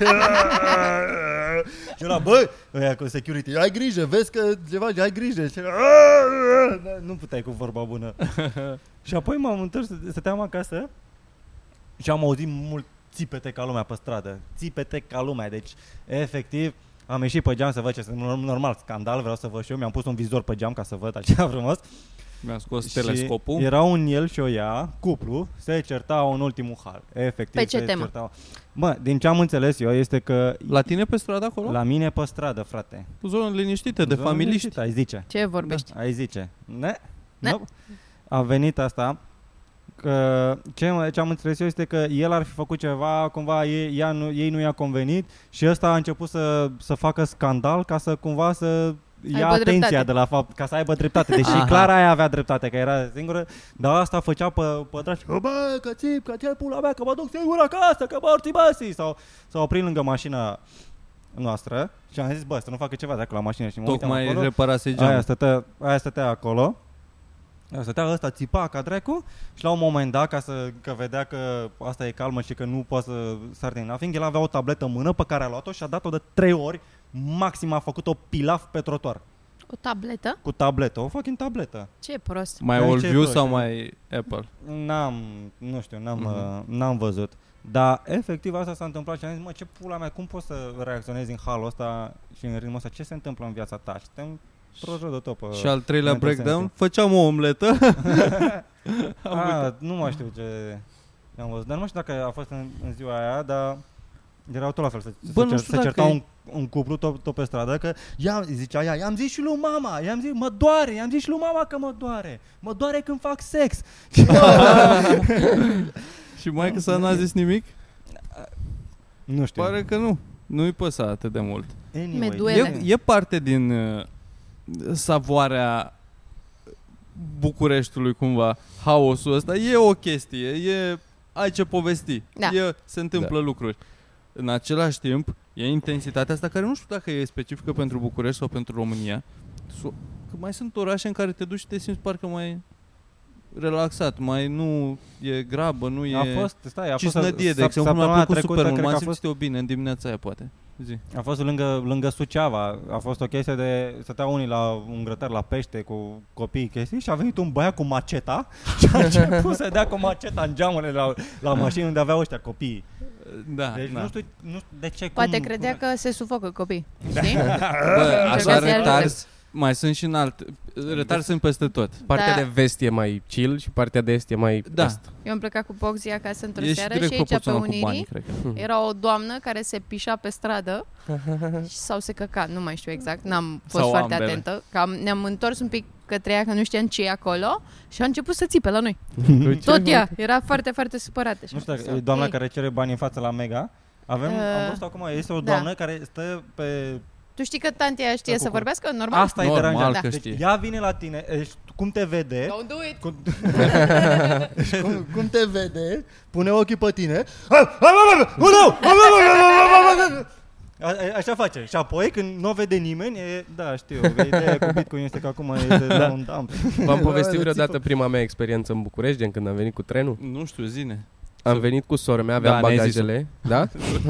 Și ăla, bă, ăia cu security, ai grijă, vezi că ceva, ai grijă. Și nu puteai cu vorba bună. Și apoi m-am întors, stăteam acasă și am auzit mult țipete ca lumea pe stradă. Țipete ca lumea, deci efectiv am ieșit pe geam să văd ce se normal, scandal, vreau să văd și eu. Mi-am pus un vizor pe geam ca să văd așa frumos. Mi-a scos telescopul. Era un el și o ea, cuplu, se certau în ultimul hal. Efectiv. Pe ce se temă? certau. Bă, din ce am înțeles eu este că La tine pe stradă acolo? la mine pe stradă, frate. Zonă liniștită, de Zonă familiști. liniștită, ai zice. Ce vorbești? Ai zice. Ne? Ne. Nu. A venit asta că ce am înțeles eu este că el ar fi făcut ceva, cumva ei nu i-a convenit și ăsta a început să facă scandal ca să cumva să ia atenția dreptate. de la fapt, ca să aibă dreptate. Deși Aha. clar aia avea dreptate, că era singură, dar asta făcea pe dragi. Bă, că țip, că ce pula mea, că mă duc singur acasă, că mă orțibăsii. S-au oprit lângă mașina noastră și am zis, bă, să nu facă ceva de acolo la mașină și mă uitam Tocmai acolo. reparase geamul. Aia stătea acolo. Stătea ăsta, țipa ca dracu și la un moment dat, că vedea că asta e calmă și că nu poate să sar din nothing, el avea o tabletă în mână pe care a luat-o și a dat-o de 3 ori, maxim a făcut o pilaf pe trotuar. O tabletă? Cu tabletă, o fucking tabletă. Ce prost. Mai Ai ce Allview prost, sau e? mai Apple? N-am văzut. Dar efectiv asta s-a întâmplat și am zis, mă, ce pula mea, cum poți să reacționezi în halul ăsta și în ritmul ăsta? Ce se întâmplă în viața ta? Și suntem prost de tot pe... Și al treilea mental breakdown, sensitive. făceam o omletă. Nu mai știu ce am văzut, dar nu mai știu dacă a fost în ziua aia, dar erau tot la fel, Nu știu se dacă certau e- un cuplu tot pe stradă, că zicea ea, i-am zis și lui mama, i-am zis, mă doare, i-am zis și lui mama că mă doare când fac sex. Și maică sa n-a zis nimic? Nu știu. Pare că nu. Nu-i păsa atât de mult. Anyway. Meduele. E parte din savoarea Bucureștiului cumva, haosul ăsta. E o chestie, ai ce povesti. Da. Se întâmplă lucruri. În același timp, e intensitatea asta care nu știu dacă e specifică pentru București sau pentru România. Că mai sunt orașe în care te duci și te simți parcă mai relaxat, mai nu e grabă, nu e... A fost Cisnădie, de exemplu, mi-a săptămâna plăcut super mult, cred că m-am a fost- simțit eu bine în dimineața aia, poate. Zi. A fost lângă Suceava. A fost o chestie de... Stăteau unii la un grătar la pește cu copii chestii și a venit un băiat cu maceta și a început să dea cu maceta în geamurile la mașini unde aveau ăștia copii. Da, Deci da. nu știu de ce... Poate credea că se sufocă copii. Știi? Bă, așa Încerca să-i retarzi, mai sunt și în alt... Retarzi sunt peste tot. Partea Da. de vest e mai chill și partea de est e mai Da. est. Eu am plecat cu Boxy acasă într-o E și seară direct și aici pe proporțional cu banii, Unirii cred că. era o doamnă care se pișa pe stradă sau se căca, nu mai știu exact, n-am fost Sau foarte ambele. atentă. Ne-am întors un pic către ea, că nu știam ce e acolo și a început să țipe la noi. Tot ea, era foarte, foarte supărată. Și Nu știu am dacă spus, e doamna "Ok." care cere bani în față la Mega. Am văzut acum, este o da. doamnă care stă pe... Tu știi că tantea aia știe Da, să cu- vorbească? Normal? Asta e Normal deranjant. că Deci știe. ea vine la tine, cum te vede... Don't do it! cum te vede, pune ochii pe tine. Așa face. Și apoi când nu o vede nimeni, da, știu, ideea cu Bitcoin este că acum este la un dump. V-am povestit vreodată prima mea experiență în București, gen când am venit cu trenul. Nu știu, zine. Am venit cu sora mea, aveam Da, ne-ai bagajele. Da?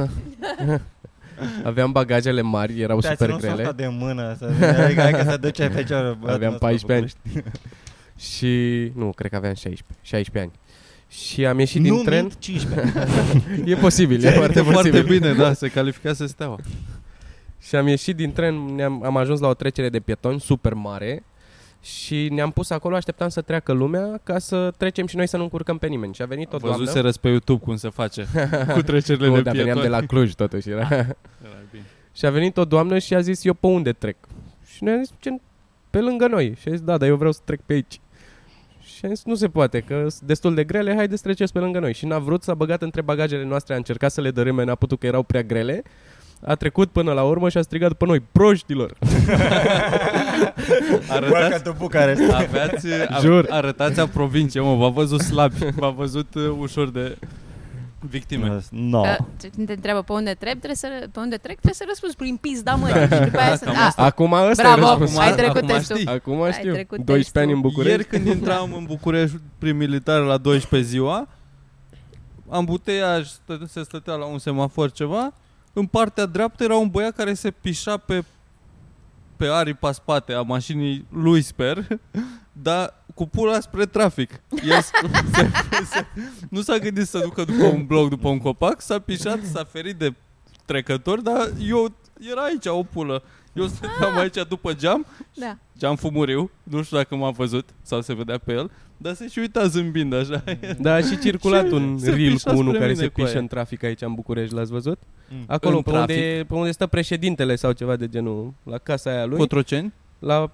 Aveam bagajele mari, erau Te-ai super ținut grele. sorta de mână, hai că se duce pe cioră. Aveam 14 ani. Și nu, cred că aveam 16 ani. Și am ieșit din Nu tren. mint, 15. E posibil, e foarte Foarte posibil. bine, da, se calificase Steaua. Și am ieșit din tren, am ajuns la o trecere de pietoni super mare și ne-am pus acolo, așteptam să treacă lumea ca să trecem și noi să nu încurcăm pe nimeni. Și a venit o doamnă. Văzuseră pe YouTube cum se face cu trecerile Nu, de dar veneam pietoni. de la Cluj totuși. Era. Era bine. Și a venit o doamnă și a zis, eu pe unde trec? Și noi am zis, pe lângă noi. Și a zis, da, dar eu vreau să trec pe aici. Și am zis, nu se poate, că sunt destul de grele, haideți treceți pe lângă noi. Și n-a vrut, s-a băgat între bagajele noastre, a încercat să le dărâme, n-a putut că erau prea grele. A trecut până la urmă și a strigat după noi, proștilor! Jur. Arătați-a provincie, mă, v-a văzut slabi, v-a văzut ușor de victime. No. Că te întreabă pe unde trec, trebuie să răspunzi prin pizda mării. Și după aia să... Acum ăsta Bravo, e răspunsul. ai trecut acum testul. știi. Acum Ai știu, trecut 12 testul. ani în București. Ieri când intram în București prin militar la 12 ziua, ambuteiaj, se stătea la un semafor ceva, în partea dreaptă era un băiat care se pișa pe aripa spate a mașinii lui, sper, dar cu pula spre trafic. El nu s-a gândit să ducă după un bloc, după un copac, s-a pișat, s-a ferit de trecător, dar era aici o pulă. Eu stăteam aici după geam, Da. geam fumuriu, nu știu dacă m-a văzut sau se vedea pe el, dar se și uita zâmbind așa. Da, și circulat Și un se reel pișa cu unul spre care mine se cu pișă aia. în trafic aici în București, l-ați văzut? Acolo, În trafic? pe unde stă președintele sau ceva de genul, la casa aia lui, Cotroceni? la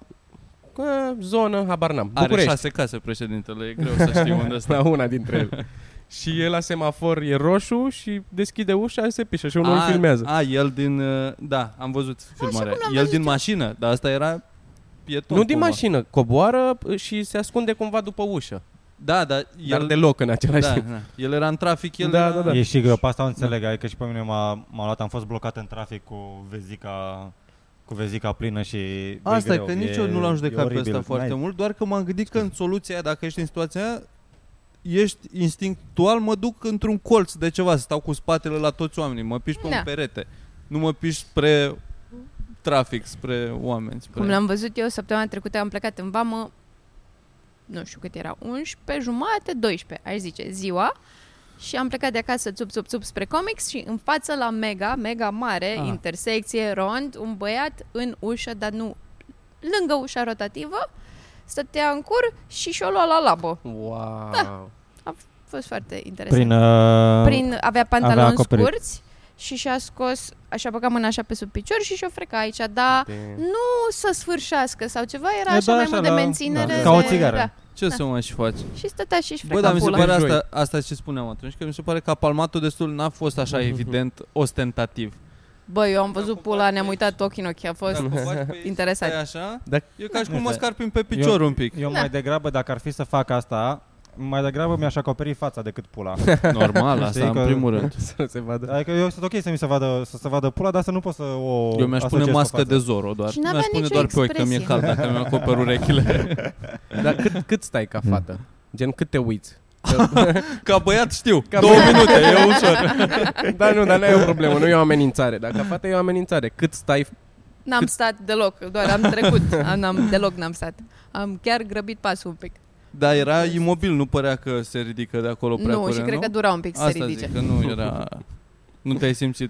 zonă, habar n-am, Are București, 6 case președintele, e greu să știi unde stă. la una dintre ele. Și el la semafor e roșu și deschide ușa și se pișă și unul îl filmează. El din... Da, am văzut filmarea. cum l-am El văzut din eu. mașină, dar asta era pieton. Nu din cumva. mașină, coboară și se ascunde cumva după ușă. Da, dar Dar el... deloc în același Da, timp. da. El era în trafic, el Da, era... da. E și greu, pe asta o înțeleg, adică și pe mine m-a luat, am fost blocat în trafic cu vezica plină și Asta e greu. că nici eu nu l-am judecat pe oribil. ăsta foarte N-ai- mult, doar că m-am gândit că în soluția aia, dacă ești în situația aia, ești instinctual, mă duc într-un colț de ceva, să stau cu spatele la toți oamenii, mă piși pe Da. un perete, nu mă piși spre trafic, spre oameni. Spre... Cum l-am văzut eu săptămâna trecută, am plecat în vamă, nu știu cât era, 11, jumate, 12, aș zice, ziua. Și am plecat de acasă țup spre comics și în față la mega mare, intersecție, rond, un băiat în ușă, dar nu lângă ușa rotativă, stătea în cur și și-o lua la labă. Wow. Da. A fost foarte interesant. Avea pantaloni acoperit. scurți și și-a scos, așa băga mâna așa pe sub picior și și-o freca aici, dar nu să sfârșească sau ceva, era E, așa da, mai așa, mult de la- menținere. ca o de- țigară. Da. Ce să mai și faci? Și stătea și-și Bă, freca dar mi se pula. pare Joi. asta ce spuneam atunci, că mi se pare că palmatul destul n-a fost așa evident ostentativ. Bă, eu am văzut pula, ne-am uitat ochii în ochi, a fost interesant. Stai așa, Dar- e ca și cum mă scarpin pe picior un pic. Eu mai degrabă, dacă ar fi să fac asta, mai degrabă mi-aș acoperi fața decât pula. Normal, asta Știi că- în primul rând. Să se vadă. Adică eu sunt ok să se vadă pula, dar să nu pot să o Eu mi-aș pune asociez cu mască fața. de Zorro doar. Și n-avea Mi-aș pune nicio doar pe ochi, că mi-e expresie. cald dacă mi acoper urechile. Dar cât stai ca fată? Gen, cât te uiți? Ca băiat știu, 2 minute, e ușor. Da, nu, dar nu e o problemă, nu e o amenințare. Dacă ca fată e o amenințare. Cât stai? N-am stat deloc, doar am trecut, deloc n-am stat. Am chiar grăbit pasul un pic. Dar era imobil, nu părea că se ridică de acolo prea Nu, curând, și cred că dura un pic să se Asta ridice. zic, că nu era... Nu te-ai simțit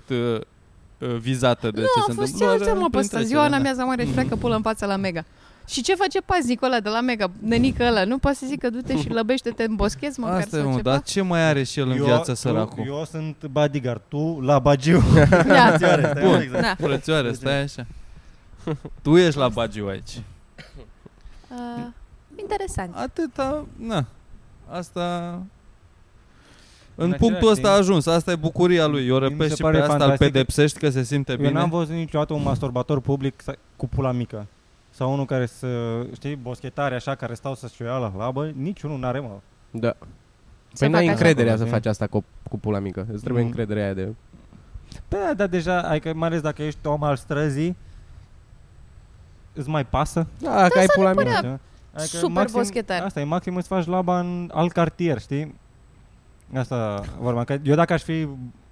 vizată de Nu, ce se a fost întâmplă. ce mă prin păstă, trecere, ziua da. amiază mare și pleacă pulă în fața la Mega. Și ce face paznicul ăla de la Mega, nenică ăla? Nu poate să zică du-te și lăbește-te în boschez măcar Asta e, sau mă, ceva? dar ce mai are și el în viață, săracul? Eu sunt bodyguard, tu la bagiu. Da. Bun. Exact. Da. Frățioare, stai așa. Tu ești la bagiu aici. Interesant. Atâta, na. Asta... În În punctul același ăsta a ajuns, asta e bucuria lui. O Mi se răpești și pare pe asta, îl fantastic. pedepsești că se simte Eu bine. n-am văzut niciodată un masturbator public cu pula mică. Sau unul care să, știi, boschetare așa, care stau să-și o ia la labă, niciunul n-are, mă. Da. Să Păi n-ai fac așa. încrederea să Acolo, faci asta cu pula mică. Îți trebuie Mm. încrederea aia de... Păi da, dar deja, adică mai ales dacă ești om al străzii, îți mai pasă. Da, că ai pula mică. părea super boschetar. Asta e, maxim îți faci laba în alt cartier, știi? Asta vorba, că eu dacă aș fi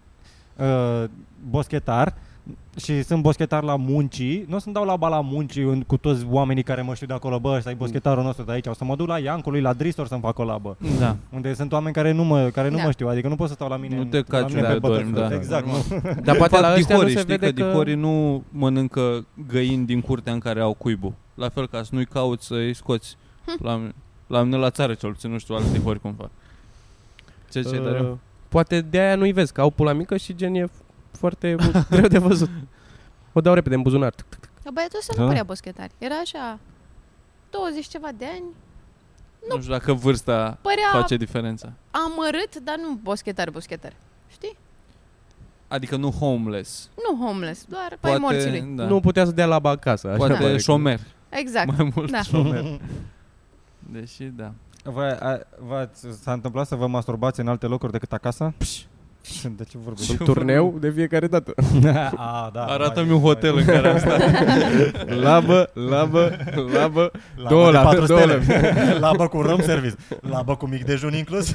boschetar și sunt boschetar la Muncii, nu o să-mi dau laba la Muncii cu toți oamenii care mă știu de acolo, bă, ăsta e boschetarul nostru de aici, o să mă duc la Iancului, la Dristor să-mi fac o labă. Da. Unde sunt oameni care nu mă Da. știu, adică nu pot să stau la mine. Nu te la caci mine unde pe dormi, bătrân. da. Exact, nu. Dar poate la ăștia nu dihorii, se știi vede că dihorii nu mănâncă găini din curtea în care au cuibul. La fel, ca să nu-i cauți să-i scoți. La mine la țară cel puțin, nu știu alți dihori cum fac. Ce dar eu? Poate de-aia nu-i vezi, că au pula mică și gen e foarte greu de văzut. O dau repede în buzunar. Băiatul ăsta Da. nu părea boschetar. Era așa 20 ceva de ani. Nu știu dacă vârsta Părea face diferența. amărât, dar nu boschetar. Știi? Adică nu homeless. Nu homeless, doar pe ai morții lui. da. Nu putea să dea laba acasă. Așa pare Poate că- șomer. Exact. Mai mult Da. șomer. Deși, da. S-a întâmplat să vă masturbați în alte locuri decât acasă? De ce vorbești? Un turneu de fiecare dată. Da. Arată-mi un hotel în care am stat. Labă, Labă două de labă, 4 două stele. Labă cu room service. Labă cu mic dejun inclus.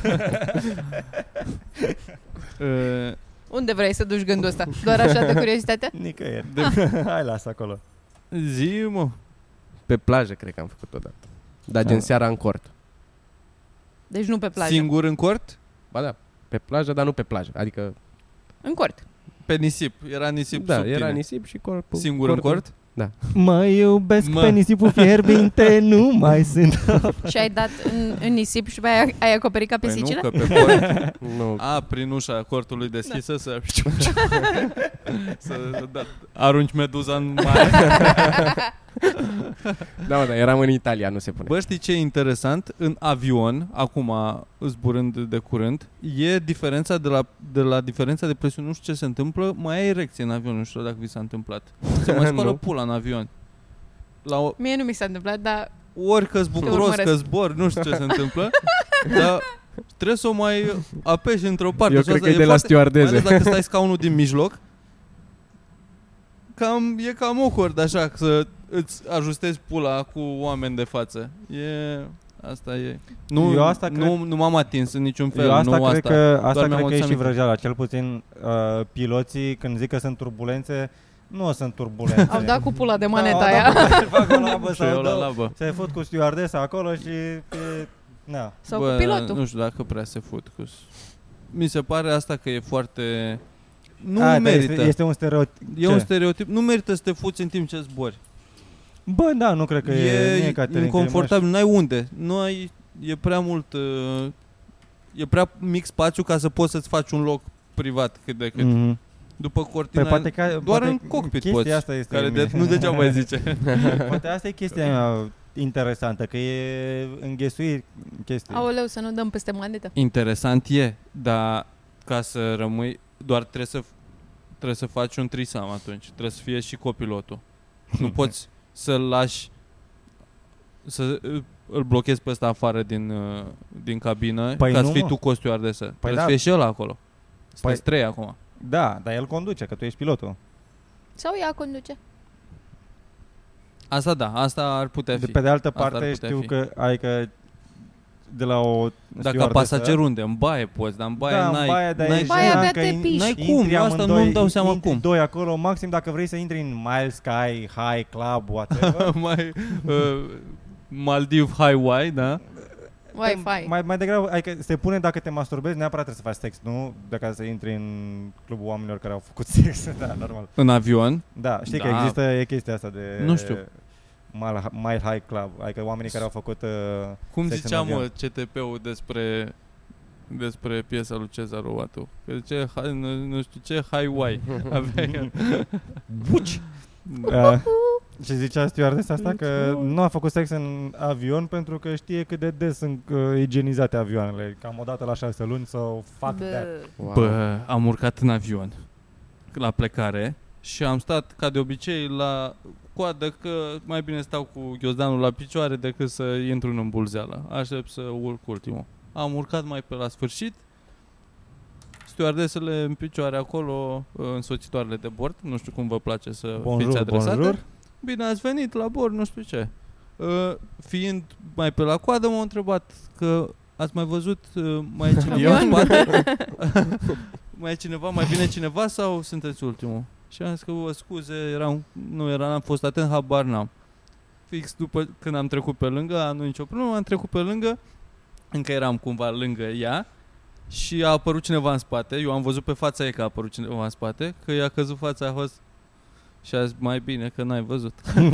Unde vrei să duci gândul ăsta? Doar așa de curiozitate? Nicăieri. Hai, lasă acolo. Zi, mă. Pe plajă cred că am făcut odată. Dar gen seara în cort. Deci nu pe plajă. Singur în cort? Ba da, pe plajă, dar nu pe plajă. Adică, În cort. Pe nisip. Era nisip da, sub era tine. nisip și corpul. Singur în cortul. cort? Da. Mă iubesc pe nisipul fierbinte, nu mai sunt. Și ai dat în nisip și ai acoperit ca pe Păi nu, sicilă? că pe port. Nu. Prin ușa cortului deschisă să arunci meduza în mare. Da, dar eram în Italia, nu se pune. Bă, știi ce e interesant? În avion, acum zburând de curând, e diferența de la diferența de presiune. Nu știu ce se întâmplă, mai ai erecție în avion, nu știu dacă vi s-a întâmplat. Se mai scoală Nu. pula în avion. Mie nu mi s-a întâmplat, dar Ori că-s bucuros, că zbor, nu știu ce se întâmplă, dar trebuie să o mai apeși într-o parte. Eu Și cred asta că e de la foarte- stewardeze. Mai ales dacă stai scaunul din mijloc, e cam awkward așa, să îți ajustezi pula cu oameni de față. Asta e. Nu, Eu asta nu m-am atins în niciun fel. Eu asta nu cred că, Doar mi-am e adus și aminte. vrăjeala. Cel puțin piloții, când zic că sunt turbulențe, nu sunt turbulențe. au dat cu pula de maneta Da, aia. fac o labă Și eu sau la două. labă. Se fut cu stewardesa acolo și... Na. Sau cu pilotul. Nu știu dacă prea se fut cu... Mi se pare asta că e foarte... Nu Da, merită. Este un stereotip. E un stereotip. Nu merită să te fuți în timp ce zbori. Bă, da, nu cred că nu e Caterin, inconfortabil. N-ai unde. E prea mult... E prea mic spațiu ca să poți să-ți faci un loc privat cât de cât. Mm-hmm. După cortina... Poate doar în cockpit poți. Asta este Care nu degeaba mai zice. Poate asta e chestia interesantă, că e înghesuit chestia. Aoleu, să nu dăm peste manetă. Interesant e, dar ca să rămâi, doar trebuie să faci un trisam atunci. Trebuie să fie și copilotul. Nu poți să-l lași să îl blochezi pe ăsta afară din cabină, Păi ca nu, să fii mă. tu co-stewardesă. Trebuie da. să fie și ăla acolo. Sunteți Păi- trei acum. Da, dar el conduce, că tu ești pilotul. Sau ea conduce. Asta da, asta ar putea fi. Pe de altă Asta ar parte putea știu fi. că de la o Dacă ca pasager unde? În baie poți, dar în baie da, n-ai... în baie, dar n-ai- ești Baia geant abia că te piși. N-ai intri cum, asta amândoi, nu-mi dau seama intri cum. doi acolo, maxim dacă vrei să intri în Mile Sky, High Club, whatever. mai Maldiv Highway, da? Wi-Fi. Mai degrabă, adică se pune dacă te masturbezi, neapărat trebuie să faci sex, nu? Dacă să intri în clubul oamenilor care au făcut sex, da, normal. În avion. Da, știi că Da. există chestia asta de... Nu știu. Mile High Club, adică oamenii care au făcut Cum sex în zicea, avion. mă, CTP-ul despre piesa lui Cezar Roatu? Că zice, nu știu ce, highway. Avea Buci! Și zicea stewardesa asta că nu a făcut sex în avion pentru că știe cât de des sunt igienizate avioanele. Cam o dată la 6 luni sau fuck that. Wow. Bă, am urcat în avion la plecare și am stat ca de obicei la coadă, că mai bine stau cu ghiozdanul la picioare decât să intru în îmbulzeală. Aștept să urc ultimul. Am urcat mai pe la sfârșit. Stewardesele în picioare acolo, însoțitoarele de bord. Nu știu cum vă place să fiți adresate. Bonjour. Bine ați venit la bord, nu știu ce. Fiind mai pe la coadă, m-au întrebat că ați mai văzut mai e cineva în spate? Mai e cineva, mai vine cineva sau sunteți ultimul? Și am zis că vă scuze, n-am fost atent, habar n-am. Fix după când am trecut pe lângă, nu nicio problemă, am trecut pe lângă, încă eram cumva lângă ea și a apărut cineva în spate. Eu am văzut pe fața ei că a apărut cineva în spate, că i-a căzut fața, a fost... Și a zis, mai bine că n-ai văzut.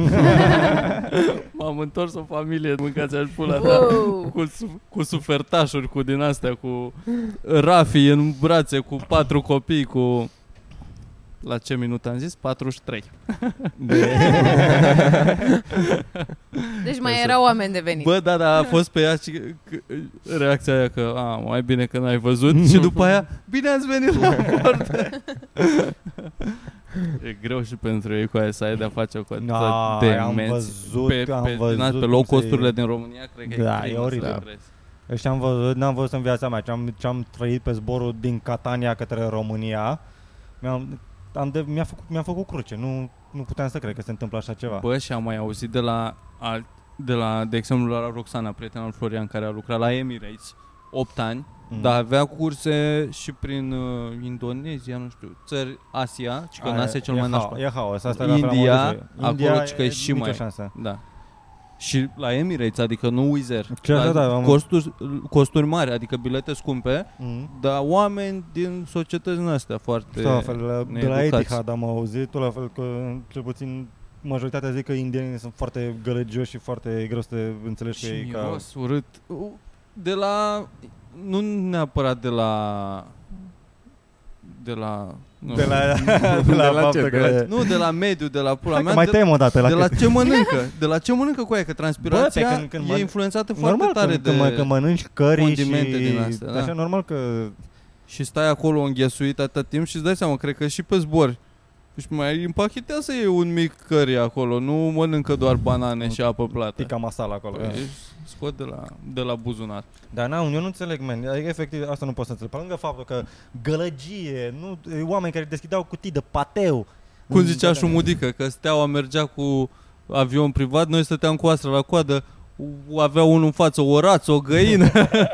M-am întors în familie, mâncați-aș pula ta. Wow. Cu sufertașuri, cu din astea, cu rafii în brațe, cu 4 copii, cu... La ce minut am zis? 43. Deci mai erau oameni de venit. Bă, da, a fost pe ea și reacția aia că mai bine că n-ai văzut. Și după aia, bine ați venit la bord. E greu și pentru ei cu aia să ai de-a face cu atâta demenți. Pe low costurile din România, cred că Da, e e oribil. Și am văzut, n-am văzut în viața mea, ce-am trăit pe zborul din Catania către România. Mi-a făcut cruce, nu puteam să cred că se întâmplă așa ceva. Bă, și am mai auzit de exemplu, la Roxana, prietenul Florian, care a lucrat la Emirates 8 ani, dar avea curse și prin Indonezia, nu știu, țări Asia, și că în Asia e cel mai nașpa. E haos, asta India, acolo că e și nicio mai... șansă. Da. Și la Emirates, adică nu Wizz Air. Da, costuri mari, adică bilete scumpe, dar oameni din societăți din astea foarte de la needucați. Etihad am auzit, la fel că cel puțin majoritatea zic că indienii sunt foarte gălăgioși și foarte greu să te înțelegi Și cu ei. miros urât. De la... Nu neapărat de la... Nu, De la faptul că... nu, de la mediu, de la pula Hai mea. că mai tăiem o dată. De la ce mănâncă. De la ce mănâncă cu aia, că transpirația e influențată foarte tare de când mănânci curry condimente și din astea, da. așa normal că... Și stai acolo înghesuit atât timp și îți dai seama, cred că și pe zbor. Și mai împachetează ei un mic curry acolo, nu mănâncă doar banane și apă plată. Tica masala acolo. Păi, scot de la buzunar. Dar eu nu înțeleg, man. Adică, efectiv, asta nu pot să înțeleg. Pe lângă faptul că gălăgie, oameni care deschideau cutii de pateu. Cum zicea Șumudică, că Steaua mergea cu avion privat, noi stăteam cu astră la coadă, avea unul în față o rață, o găină.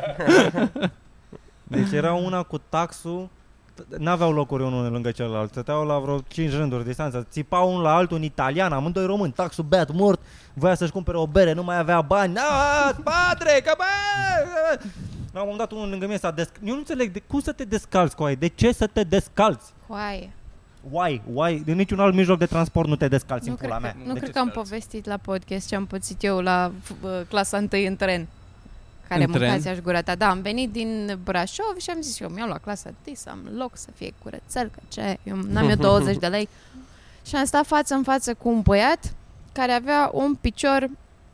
Deci era una cu taxul, n-aveau locuri unul lângă celălalt, stăteau la vreo 5 rânduri distanță, țipau unul la altul în italian, amândoi români, taxul beat mort, voia să-și cumpere o bere, nu mai avea bani, padre, că bă! La un moment dat unul lângă mine s-a eu nu înțeleg, cum să te descalți cu aia, de ce să te descalți? Coaie. Why? De niciun alt mijloc de transport nu te descalți în Nu pula mea. cred că am povestit la podcast ce am pățit eu la clasa 1 în tren. Care În mâncați tren? aș gura ta. Da, am venit din Brașov și am zis eu, mi-am luat clasa 1 să am loc, să fie curățel, că ce, n-am eu 20 de lei. Și am stat față în față cu un băiat care avea un picior...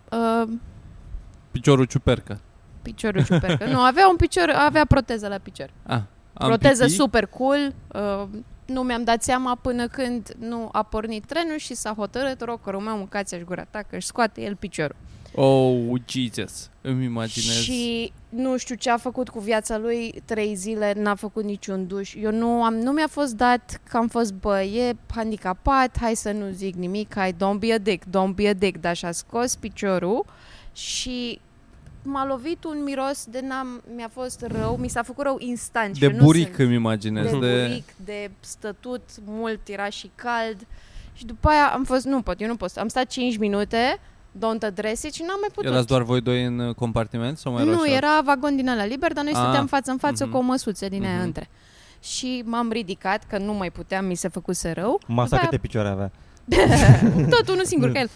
Piciorul ciupercă. Piciorul ciupercă. Nu, avea un picior, avea proteză la picior. Proteză super cool. Nu mi-am dat seama până când nu a pornit trenul și s-a hotărât, rocorul meu, mâncați-aș gura ta, că își scoate el piciorul. Oh, Jesus, îmi imaginez. Și nu știu ce a făcut cu viața lui, 3 zile, n-a făcut niciun duș. Eu nu mi-a fost dat că am fost, e handicapat, hai să nu zic nimic, hai, don't be a dick, dar și-a scos piciorul și m-a lovit un miros de mi-a fost rău, mi s-a făcut rău instant. De buric îmi imaginez. De buric, de stătut, mult, era și cald. Și după aia am fost, eu nu pot. Am stat 5 minute, don't address it și n-am mai putut. Erați doar voi doi în compartiment? Sau mai Nu, era vagon din ăla liber, dar noi stăteam față în față cu o măsuță din aia între. Și m-am ridicat, că nu mai puteam, mi se făcuse rău. Masa câte picioare avea? Tot unul singur ca el.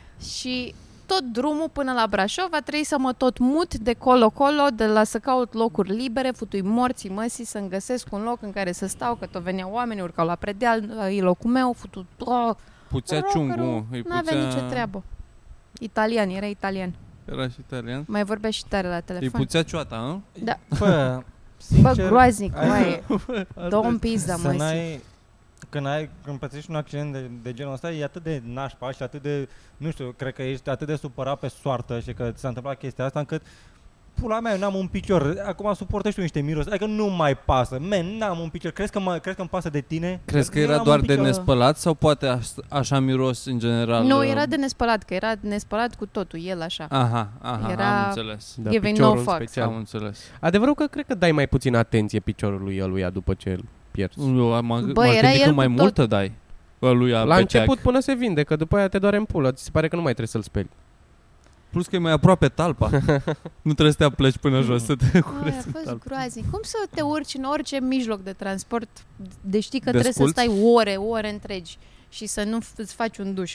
Și tot drumul până la Brașov a trebuit să mă tot mut de colo-colo, de la să caut locuri libere, futui morții măsii, să-mi găsesc un loc în care să stau, că tot veneau oameni, urcau la predeal, e locul meu, futut... Puțea ciungul. N-avea nicio treabă. Italian, era italian. Era și italian? Mai vorbea și tare la telefon. Îi puțea cioata, nu? Da. Sincer, Bă, groaznic, mai Domn pizda, măsii. Când pățești un accident de genul ăsta, e atât de nașpa și atât de, nu știu, cred că ești atât de supărat pe soartă și că ți s-a întâmplat chestia asta încât pula mea, eu n-am un picior, acum suportă și tu niște miros, adică nu mai pasă, n-am un picior, crezi că îmi pasă de tine? Crezi că era doar de nespălat sau poate așa miros în general? Nu, era de nespălat, că era nespălat cu totul, el așa. Aha, era am înțeles. Da, giving no fucks. Am înțeles. Adevărul că cred că dai mai puțin atenție piciorului ăluia după ce îl pierzi. M-am gândit că mai multă dai ăluia la pe început ceac. până se vindecă, după aia te doare în pulă, ți se pare că nu mai trebuie să-l speli. Plus că e mai aproape talpa. Nu trebuie să te apleci până jos să te A cureți în fost talpă. groaznic. Cum să te urci în orice mijloc de transport de știi că Desculți? trebuie să stai ore întregi și să nu îți faci un duș?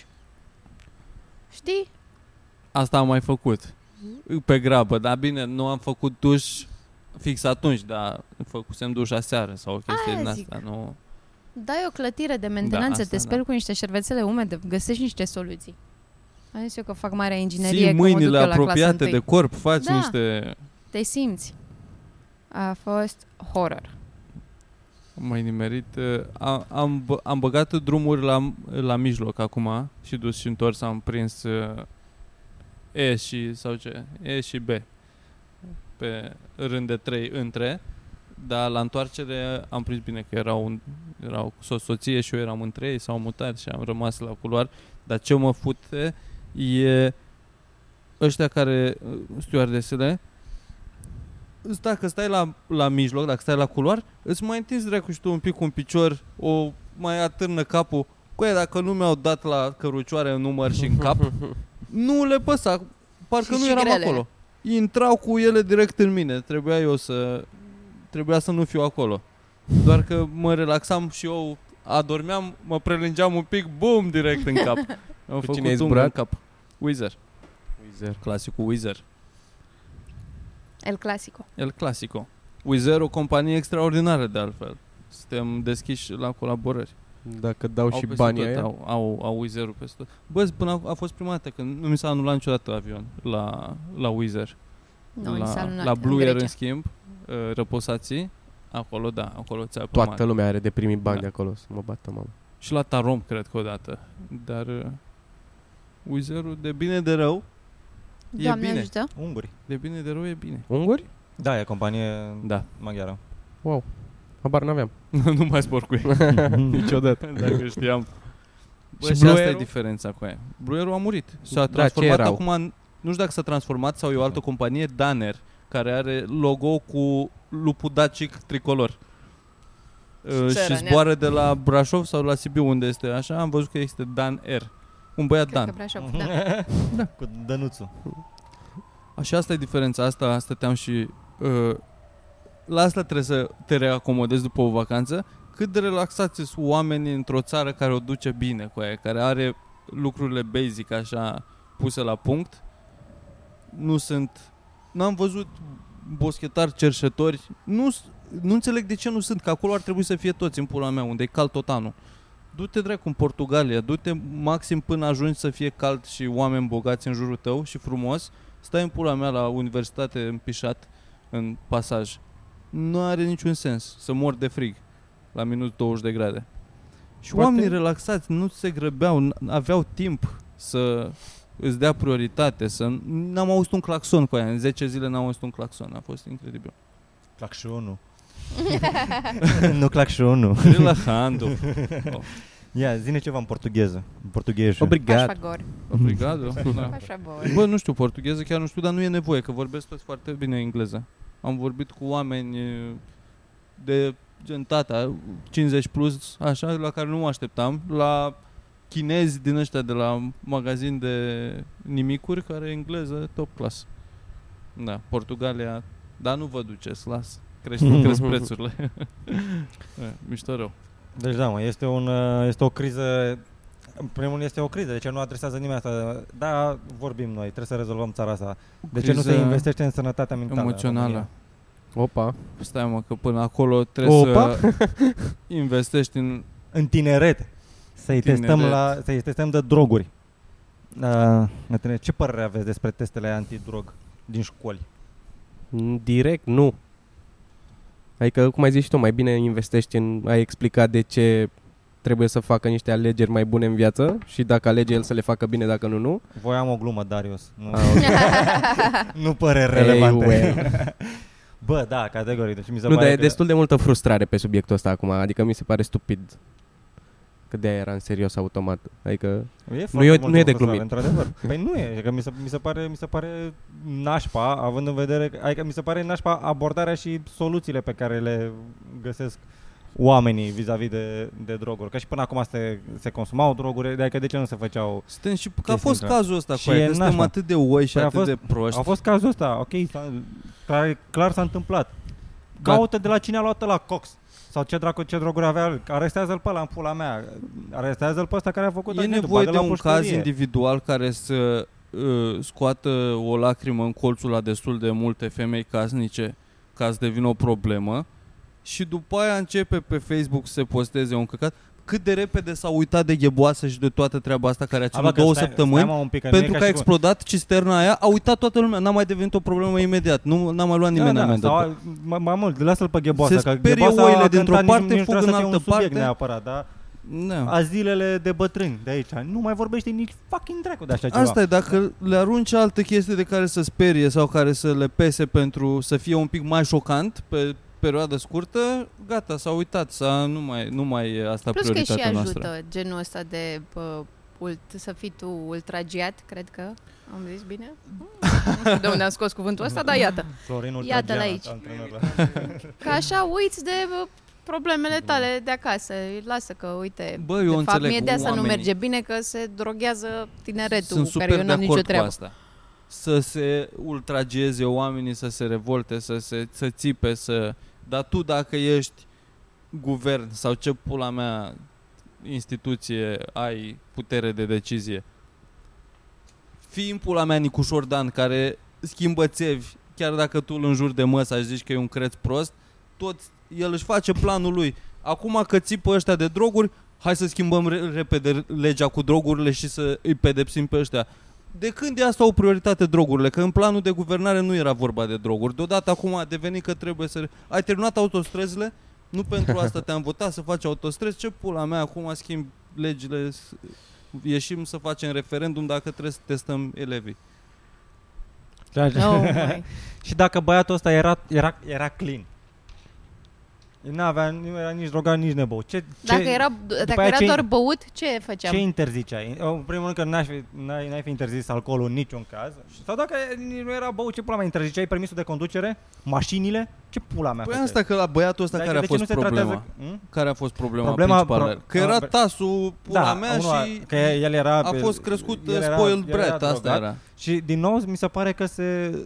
Știi? Asta am mai făcut. Pe grabă, dar bine, nu am făcut duș fix atunci, dar făcusem duș aseară sau o chestie Aia din zic. asta. Nu... Dai o clătire de mentenanță, asta te speli da. cu niște șervețele umede, găsești niște soluții. Am zis eu că fac marea inginerie, Ții că mă duc mâinile eu la clasa apropiate întâi. de corp, faci Da. niște... Te simți. A fost horror. Mai nimerit. Am băgat drumuri la mijloc acum și dus și întors, am prins E și sau ce? E și B pe rând de 3 între, dar la întoarcere am prins bine că erau soție și eu eram între ei, s-au mutat și am rămas la culoar, dar ce mă fute e ăștia care, stewardesele, dacă stai la mijloc, dacă stai la culoar, îți mai întinzi dracu și tu un pic un picior, o mai atârnă capul. Cu aia, dacă nu mi-au dat la cărucioare în număr și în cap, nu le păsa, parcă Și nu eram grele. acolo. Intrau cu ele direct în mine, trebuia să nu fiu acolo. Doar că mă relaxam și eu adormeam, mă prelângeam un pic, bum, direct în cap. Au Cu cine ai făcut ungă zburat? în cap. Wizard. Wizard. Clasicul Wizard. El Clasico. El Clasico. Wizard, o companie extraordinară de altfel. Suntem deschiși la colaborări. Dacă dau și peste banii tot, aia. au Wizard-ul peste tot. Bă, până a fost prima dată când nu mi s-a anulat niciodată avion la Wizard. Nu, ni s-a lunat la în Blue Air, Grecia. în schimb, răposații, acolo ți-a Toată lumea are de primit bani Da. de acolo, să mă bată mama. Și la Tarom, cred că odată. Dar Wizard-ul, de bine de rău, Doamne bine. ajută. Unguri. de bine de rău e bine. Unguri? Da, e companie Da. maghiară. Wow. Habar n-aveam. Nu mai spor cu ei. Niciodată. Dacă știam. Bă, Și și Blue asta e Air-ul? diferența cu aia. Blue Air-ul a murit. S-a Da, transformat ce erau? acum nu știu dacă s-a transformat sau e o altă companie, Daner, care are logo cu lupul dacic tricolor. Și zboară de la Brașov sau la Sibiu, unde este așa, am văzut că este Dan Air. Un băiat Cred că Dan. Brașov, da. Cu Dănuțul. Așa, asta e diferența. Asta stăteam și la asta trebuie să te reacomodezi după o vacanță. Cât de relaxați sunt oamenii într-o țară care o duce bine cu aia, care are lucrurile basic așa puse la punct. N-am văzut boschetari cerșetori. Nu înțeleg de ce nu sunt, că acolo ar trebui să fie toți în pula mea, unde e cald tot anul. Du-te dracu în Portugalia, du-te maxim până ajungi să fie cald și oameni bogați în jurul tău și frumos. Stai în pula mea la universitate împișat în pasaj. Nu are niciun sens să mor de frig la minus 20 de grade. Și Poate- oamenii relaxați, nu se grăbeau, aveau timp să îți dea prioritate, n-am auzit un claxon cu aia, în 10 zile n-am auzit un claxon, a fost incredibil. Clacșonul. Nu clacșonul. Relajando. Ia, zine ceva în portugheză. În portugheză. Obrigado. Pașfagor. Obrigado. Da. Pașabor. Bă, nu știu portugheză, chiar nu știu, dar nu e nevoie, că vorbesc toți foarte bine engleză. Am vorbit cu oameni de gen tata, 50 plus, așa, la care nu mă așteptam, la chinezi din ăștia de la magazin de nimicuri, care e engleză top class. Da, Portugalia, dar nu vă duceți, las. Cresc prețurile. Mișto rău. Deci da, mă, este o criză. În primul rând este o criză, de ce nu adresează nimeni asta? Da, vorbim noi, trebuie să rezolvăm țara asta. De ce nu se Criză investește în sănătatea mentală? în emoțională. România? Opa. Stai mă, că până acolo trebuie Opa. să investești în... În tineret. Să-i testăm de droguri. Ce părere aveți despre testele antidrog din școli? Direct, nu. Adică, cum ai zis și tu, mai bine investești ai explicat de ce trebuie să facă niște alegeri mai bune în viață și dacă alege el să le facă bine, dacă nu, nu. Voiam o glumă, Darius. Nu, Okay. nu păreri relevante. Bă, da, categoric. Deci mi se Nu, pare dar e că destul de multă frustrare pe subiectul ăsta acum. Adică mi se pare stupid că de-aia era în serios automat. Adică nu e de frustrare, glumit. într-adevăr. Păi nu e, că mi se pare nașpa, având în vedere, adică mi se pare nașpa abordarea și soluțiile pe care le găsesc oamenii vis-a-vis de droguri. Că și până acum se consumau droguri, adică de ce nu se făceau? Suntem și că a fost intră. cazul ăsta Și cu aia, e că suntem nașpa. atât de oi și Păi a atât fost- de proști. A fost cazul ăsta, ok, clar s-a întâmplat. Caută de la cine a luat la Cox. Sau ce droguri avea, arestează-l pe ăla în pula mea. Arestează-l pe ăsta care a făcut E agentul, nevoie de bagă-l la un pușcărie. caz individual care să scoată o lacrimă în colțul la destul de multe femei casnice ca să devină o problemă și după aia începe pe Facebook să se posteze un căcat. Cât de repede s-a uitat de Gheboasă și de toată treaba asta care a ținut 2 săptămâni, un pic, că nu e pentru ca că a și cum- explodat cisterna aia, a uitat toată lumea, n-a mai devenit o problemă imediat, n-a mai luat nimeni amendă. sau, mai mult, lasă-l pe Gheboasă, Se că sperie Gheboasă oile a dintr-o cântat, parte, nici fug nu în trebuie să fie altă un subiect parte. neapărat, dar Da. azilele de bătrâni de aici, nu mai vorbește nici fucking dracu de așa ceva. Asta e, dacă le arunci alte chestii de care să sperie sau care să le pese pentru să fie un pic mai șocant pe perioadă scurtă, gata, s-a uitat, nu mai e asta Plus că și prioritatea ajută noastră. genul ăsta de să fii tu ultragiat, cred că am zis bine? Nu știu de unde am scos cuvântul ăsta, dar iată. Florin Iată-l Ultragean, aici. antrenor la- Că așa uiți de problemele tale de acasă. Lasă că, uite, Bă, eu de fapt, înțeleg, mie de asta nu oamenii merge bine, că se droghează tineretul, Sunt care super eu de n-am nicio acord cu treabă. asta. Să se ultrageze oamenii, să se revolte, să țipe, dar tu dacă ești guvern sau ce pula mea instituție ai putere de decizie, fii în pula mea Nicușor Dan, care schimbă țevi, chiar dacă tu îl înjuri de măsa și zici că e un creț prost, el își face planul lui. Acum că țipă ăștia de droguri, hai să schimbăm repede legea cu drogurile și să îi pedepsim pe ăștia. De când e asta o prioritate, drogurile? Că în planul de guvernare nu era vorba de droguri. Deodată acum a devenit că trebuie să... Ai terminat autostrăzile? Nu pentru asta te-am votat să faci autostrăzi? Ce pula mea, acum schimb legile, ieșim să facem referendum dacă trebuie să testăm elevii. Oh my. Și dacă băiatul ăsta era clean, nu era nici drogat, nici nebou. Dacă era doar băut, ce făceam? Ce interziceai? În primul rând că n-ai fi interzis alcoolul în niciun caz. Sau dacă nu era băut, ce pula mea interziceai? Permisul de conducere? Mașinile? Ce pula mea? Păi asta că la băiatul ăsta care a fost problema? Care a fost problema principală? Că era tasul pula mea și că el era, a fost crescut spoiled brat, asta era. Și din nou mi se pare că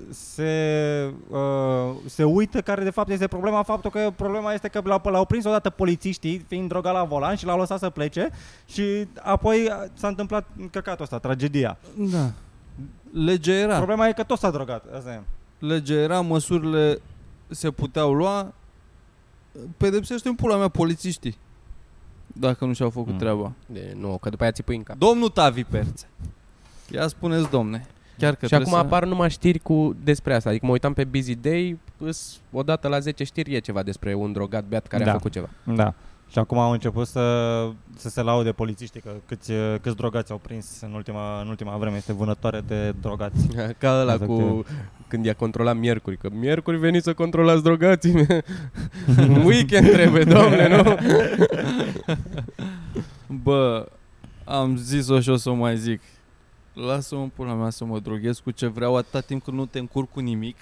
se uită care de fapt este problema, faptul că problema este că l-au prins odată polițiștii fiind drogat la volan și l-au lăsat să plece și apoi s-a întâmplat căcatul ăsta, tragedia. Da. Legea era. Problema e că tot s-a drogat, asta e. Legea era, măsurile se puteau lua, pedepsește în pula mea polițiștii dacă nu și-au făcut treaba. Nu, că după aia ți pui în cap. Domnul Tavi Perțe, ia spuneți, domne. Chiar că și acum apar numai știri despre asta. Adică mă uitam pe Busy Day, odată la 10 știri e ceva despre un drogat beat care a făcut ceva. Da. Și acum au început să se laude polițiștii că câți drogați au prins în ultima vreme. Este vânătoare de drogați. Ca ăla când i-a controlat miercuri. Că miercuri veniți să controlați drogații. Weekend trebuie, domne, nu? Bă, am zis-o și o să o mai zic. Lasă-mă în pula mea să mă droghez cu ce vreau atâta timp când nu te încurc cu nimic.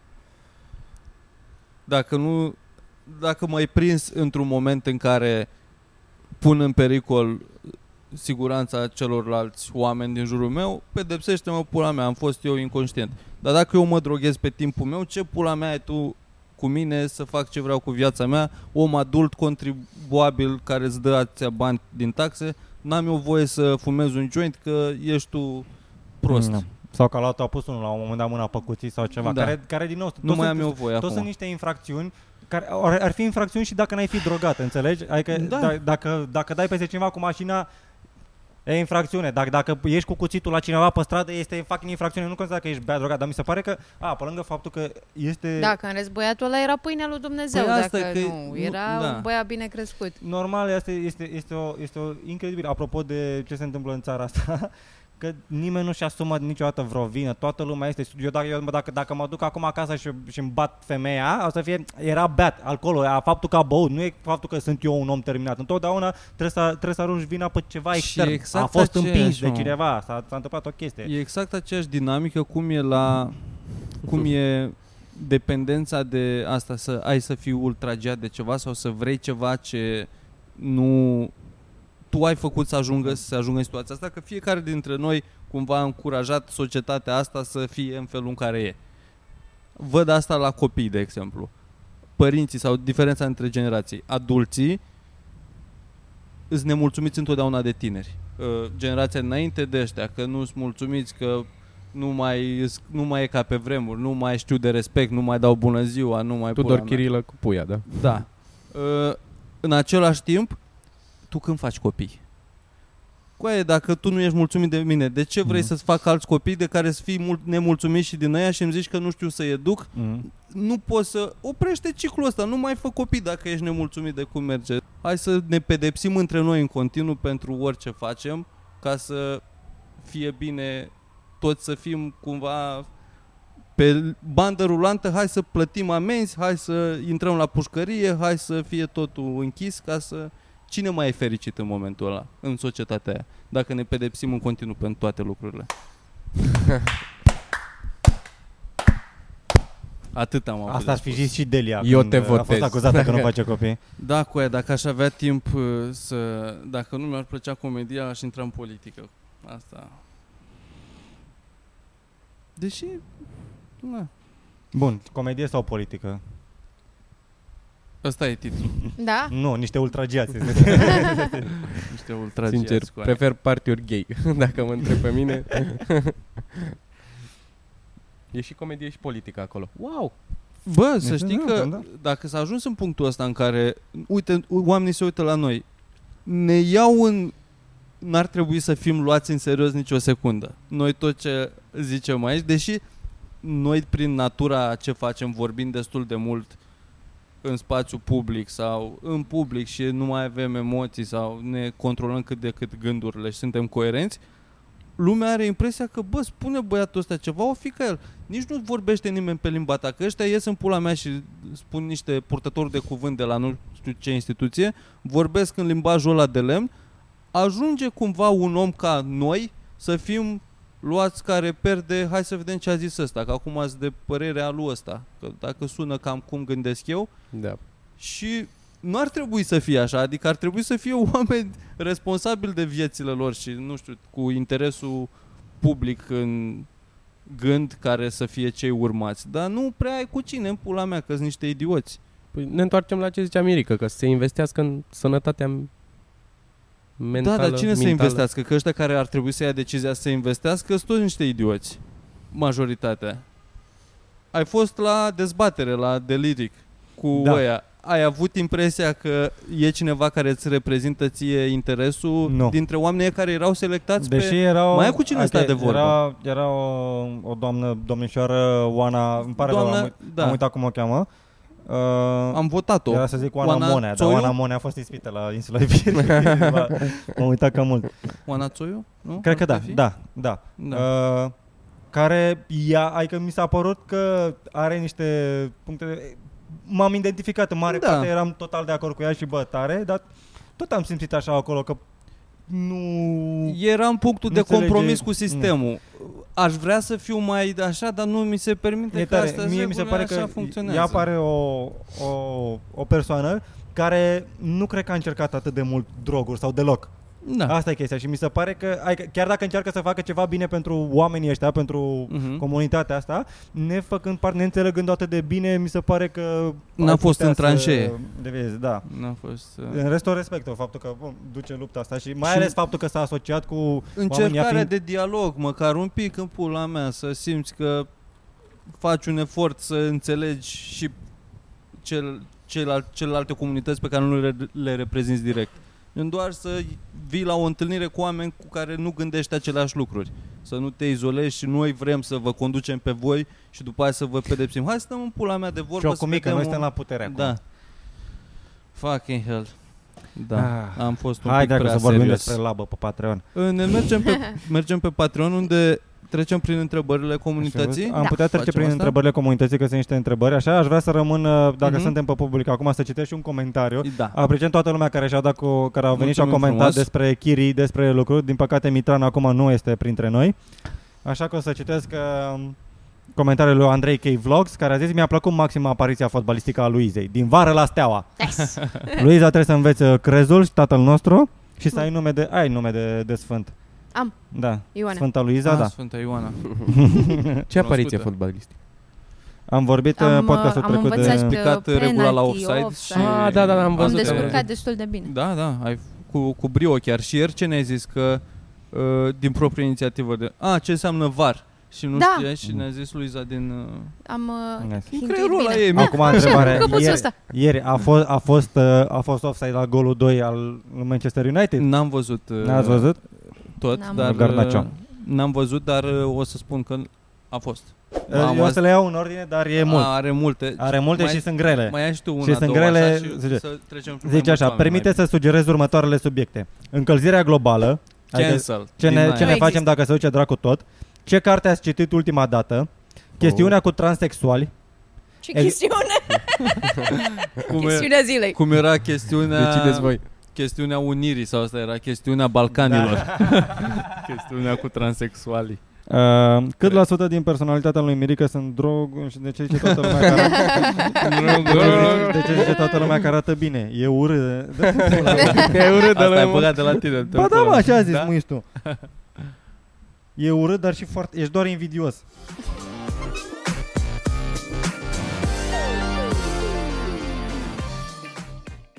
Dacă m-ai prins într-un moment în care pun în pericol siguranța celorlalți oameni din jurul meu, pedepsește-mă pula mea, am fost eu inconștient. Dar dacă eu mă droghez pe timpul meu, ce pula mea ai tu cu mine să fac ce vreau cu viața mea? Om adult, contribuabil, care îți dă atâția bani din taxe, n-am eu voie să fumez un joint că ești tu prost. Sau că a pus unul la un moment dat mâna pe cuții sau ceva, care din nou... Nu mai am eu voie acum. Sunt niște infracțiuni care ar fi infracțiuni și dacă n-ai fi drogat, înțelegi? Adică dacă dai peste cineva cu mașina, e infracțiune. Dacă ești cu cuțitul la cineva pe stradă, este fucking infracțiune. Nu consider că ești bea drogat, dar mi se pare că, pe lângă faptul că este... Da, că în rest băiatul ăla era pâinea lui Dumnezeu, păi dacă era un băiat bine crescut. Normal, este o incredibil. Apropo de ce se întâmplă în țara asta, că nimeni nu-și asumă niciodată vreo vină. Toată lumea este... Dacă mă duc acum acasă și îmi bat femeia, o să fie... Era beat, alcoolul, faptul că a băut, nu e faptul că sunt eu un om terminat. Întotdeauna trebuie să arunci vina pe ceva extern. Exact, a fost împins de cineva, s-a întâmplat o chestie. E exact aceeași dinamică cum e dependența de asta, să ai să fii ultragiat de ceva sau să vrei ceva ce nu... tu ai făcut să ajungă în situația asta, că fiecare dintre noi cumva a încurajat societatea asta să fie în felul în care e. Văd asta la copii, de exemplu. Părinții sau diferența între generații. Adulții îs nemulțumiți întotdeauna de tineri. Generația înainte de ăștia, că nu-s mulțumiți, că nu mai e ca pe vremuri, nu mai știu de respect, nu mai dau bună ziua, nu mai... Tudor Chirilă cu puia, da? Da. În același timp, tu când faci copii? Coaie, dacă tu nu ești mulțumit de mine, de ce vrei să-ți fac alți copii de care să fii nemulțumit și din aia și îmi zici că nu știu să-i educ? Nu poți să... Oprește ciclul ăsta, nu mai fă copii dacă ești nemulțumit de cum merge. Hai să ne pedepsim între noi în continuu pentru orice facem, ca să fie bine, toți să fim cumva pe bandă rulantă, hai să plătim amenzi, hai să intrăm la pușcărie, hai să fie totul închis, ca să... Cine mai e fericit în momentul ăla, în societatea aia, dacă ne pedepsim în continuu pentru toate lucrurile? Atât am avut. Asta ar fi zis și Delia. Eu te votez. A fost acuzată că nu face copii. Da, coaie, dacă aș avea timp să... Dacă nu mi-ar plăcea comedia, aș intra în politică. Asta... Deși... Na. Bun, comedie sau politică? Ăsta e titlul. Da? Nu, niște ultragiați. Niște ultragiați. Sincer, prefer partiuri gay, dacă mă întreb pe mine. E și comedie și politică acolo. Wow! Bă, să știi că da. dacă s-a ajuns în punctul ăsta în care, uite, oamenii se uită la noi, ne iau în... N-ar trebui să fim luați în serios nicio secundă. Noi tot ce zicem aici, deși noi prin natura ce facem vorbim destul de mult în spațiu public sau în public și nu mai avem emoții sau ne controlăm cât de cât gândurile și suntem coerenți, lumea are impresia că, bă, spune băiatul ăsta ceva, o fi ca el. Nici nu vorbește nimeni pe limba ta, că ăștia ies în pula mea și spun niște purtători de cuvânt de la nu știu ce instituție, vorbesc în limbajul ăla de lemn, ajunge cumva un om ca noi să fim luați ca reper de hai să vedem ce a zis ăsta, că acum ați de părerea lui ăsta, că dacă sună cam cum gândesc eu, Da. și nu ar trebui să fie așa, adică ar trebui să fie oameni responsabili de viețile lor și, nu știu, cu interesul public în gând care să fie cei urmați. Dar nu prea ai cu cine în pula mea, că sunt niște idioți. Păi ne întoarcem la ce zicea Mirica, că să se investească în sănătatea mentală, Da, dar cine să mentală. investească? Că ăștia care ar trebui să ia decizia să investească sunt toți niște idioți. Majoritatea. Ai fost la dezbatere, la Deliric cu ăia. Ai avut impresia că e cineva care îți reprezintă ție interesul dintre oamenii care erau selectați Deși pe... erau, mai ai cu cine sta de vorbă? Era o domnișoară Oana, îmi pare rău, am uitat cum o cheamă. Am votat-o. Era să zic Oana Monea, dar Oana Monea a fost ispită la Insula Iberie. M-am uitat cam mult. Oana Țoiu? Nu? Cred că da. Care adică mi s-a părut că are niște puncte... M-am identificat în mare parte, eram total de acord cu ea și tare, dar tot am simțit așa acolo că nu... Era în punctul de compromis cu sistemul. Aș vrea să fiu mai așa, dar nu mi se permite că asta mi se pare că funcționează. Ea pare o persoană care nu cred că a încercat atât de mult droguri sau deloc. Da. Asta e chestia și mi se pare că chiar dacă încearcă să facă ceva bine pentru oamenii ăștia, pentru comunitatea asta, neînțelegând atât de bine, mi se pare că n-a fost în tranșee. Da. N-a fost. În restul respectă faptul că duce lupta asta și mai ales faptul că s-a asociat cu încercarea de dialog, măcar un pic în pula mea, să simți că faci un efort să înțelegi și celelalte comunități pe care nu le reprezinți direct. Doar să vii la o întâlnire cu oameni cu care nu gândești aceleași lucruri. Să nu te izolezi și noi vrem să vă conducem pe voi și după aia să vă pedepsim. Hai să stăm în pula mea de vorbă. Ciocumică, noi suntem la putere acum. Da. Fucking hell. Da, am fost un pic prea serios. Hai să vorbim despre labă pe Patreon. Mergem pe Patreon unde trecem prin întrebările comunității. Am putea trece prin întrebările comunității, că sunt niște întrebări. Așa, aș vrea să rămân, dacă suntem pe public acum, să citesc și un comentariu. Apreciem toată lumea care și-a dat care au venit și au comentat despre Chiri, despre lucruri. Din păcate Mitran acum nu este printre noi. Așa că o să citesc comentariul lui Andrei K. Vlogs, care a zis: mi-a plăcut maxim apariția fotbalistică a Luizei. Din vară la Steaua. Yes. Luiza trebuie să învețe crezul și tatăl nostru și să ai nume de sfânt. Am. Da. Ioana. Sfânta Luiza, da. Sfânta Ioana. Ce apariție fotbalistică? Am vorbit podcastul trecut de explicat regula la offside. Da, am văzut. Am descurcat destul de bine. Da, ai cu brio chiar. Și ieri ce ne-ai zis că din proprie inițiativă ce înseamnă VAR? Și nu știa și ne-a zis Luiza din... Am creierul la ei. Acum întrebare. Ieri a fost offside la golul 2 al Manchester United? N-am văzut. N-ați văzut? Tot, dar n-am văzut, dar o să spun că a fost. Eu o să le iau în ordine, dar e mult. Are multe și sunt grele. Mai ai și tu una, și sunt grele, așa, și să trecem. Zice așa, permite să sugerez următoarele subiecte. Încălzirea globală. Cancel. Ce ne facem dacă se duce dracu tot? Ce carte ați citit ultima dată? Chestiunea cu transexuali. Ce chestiune? Chestiunea zilei. Cum era chestiunea... Decideți voi. Chestiunea unirii sau asta era chestiunea Balcanilor. Chestiunea cu transexualii. Cât la sută din personalitatea lui Mirica sunt drog și de ce zice toată lumea care de ce zice toată lumea că arată bine? E urât. E urât, asta ai băgat de la tine. Ba da, așa a zis, muiști tu. E urât, dar și foarte... Ești doar invidios.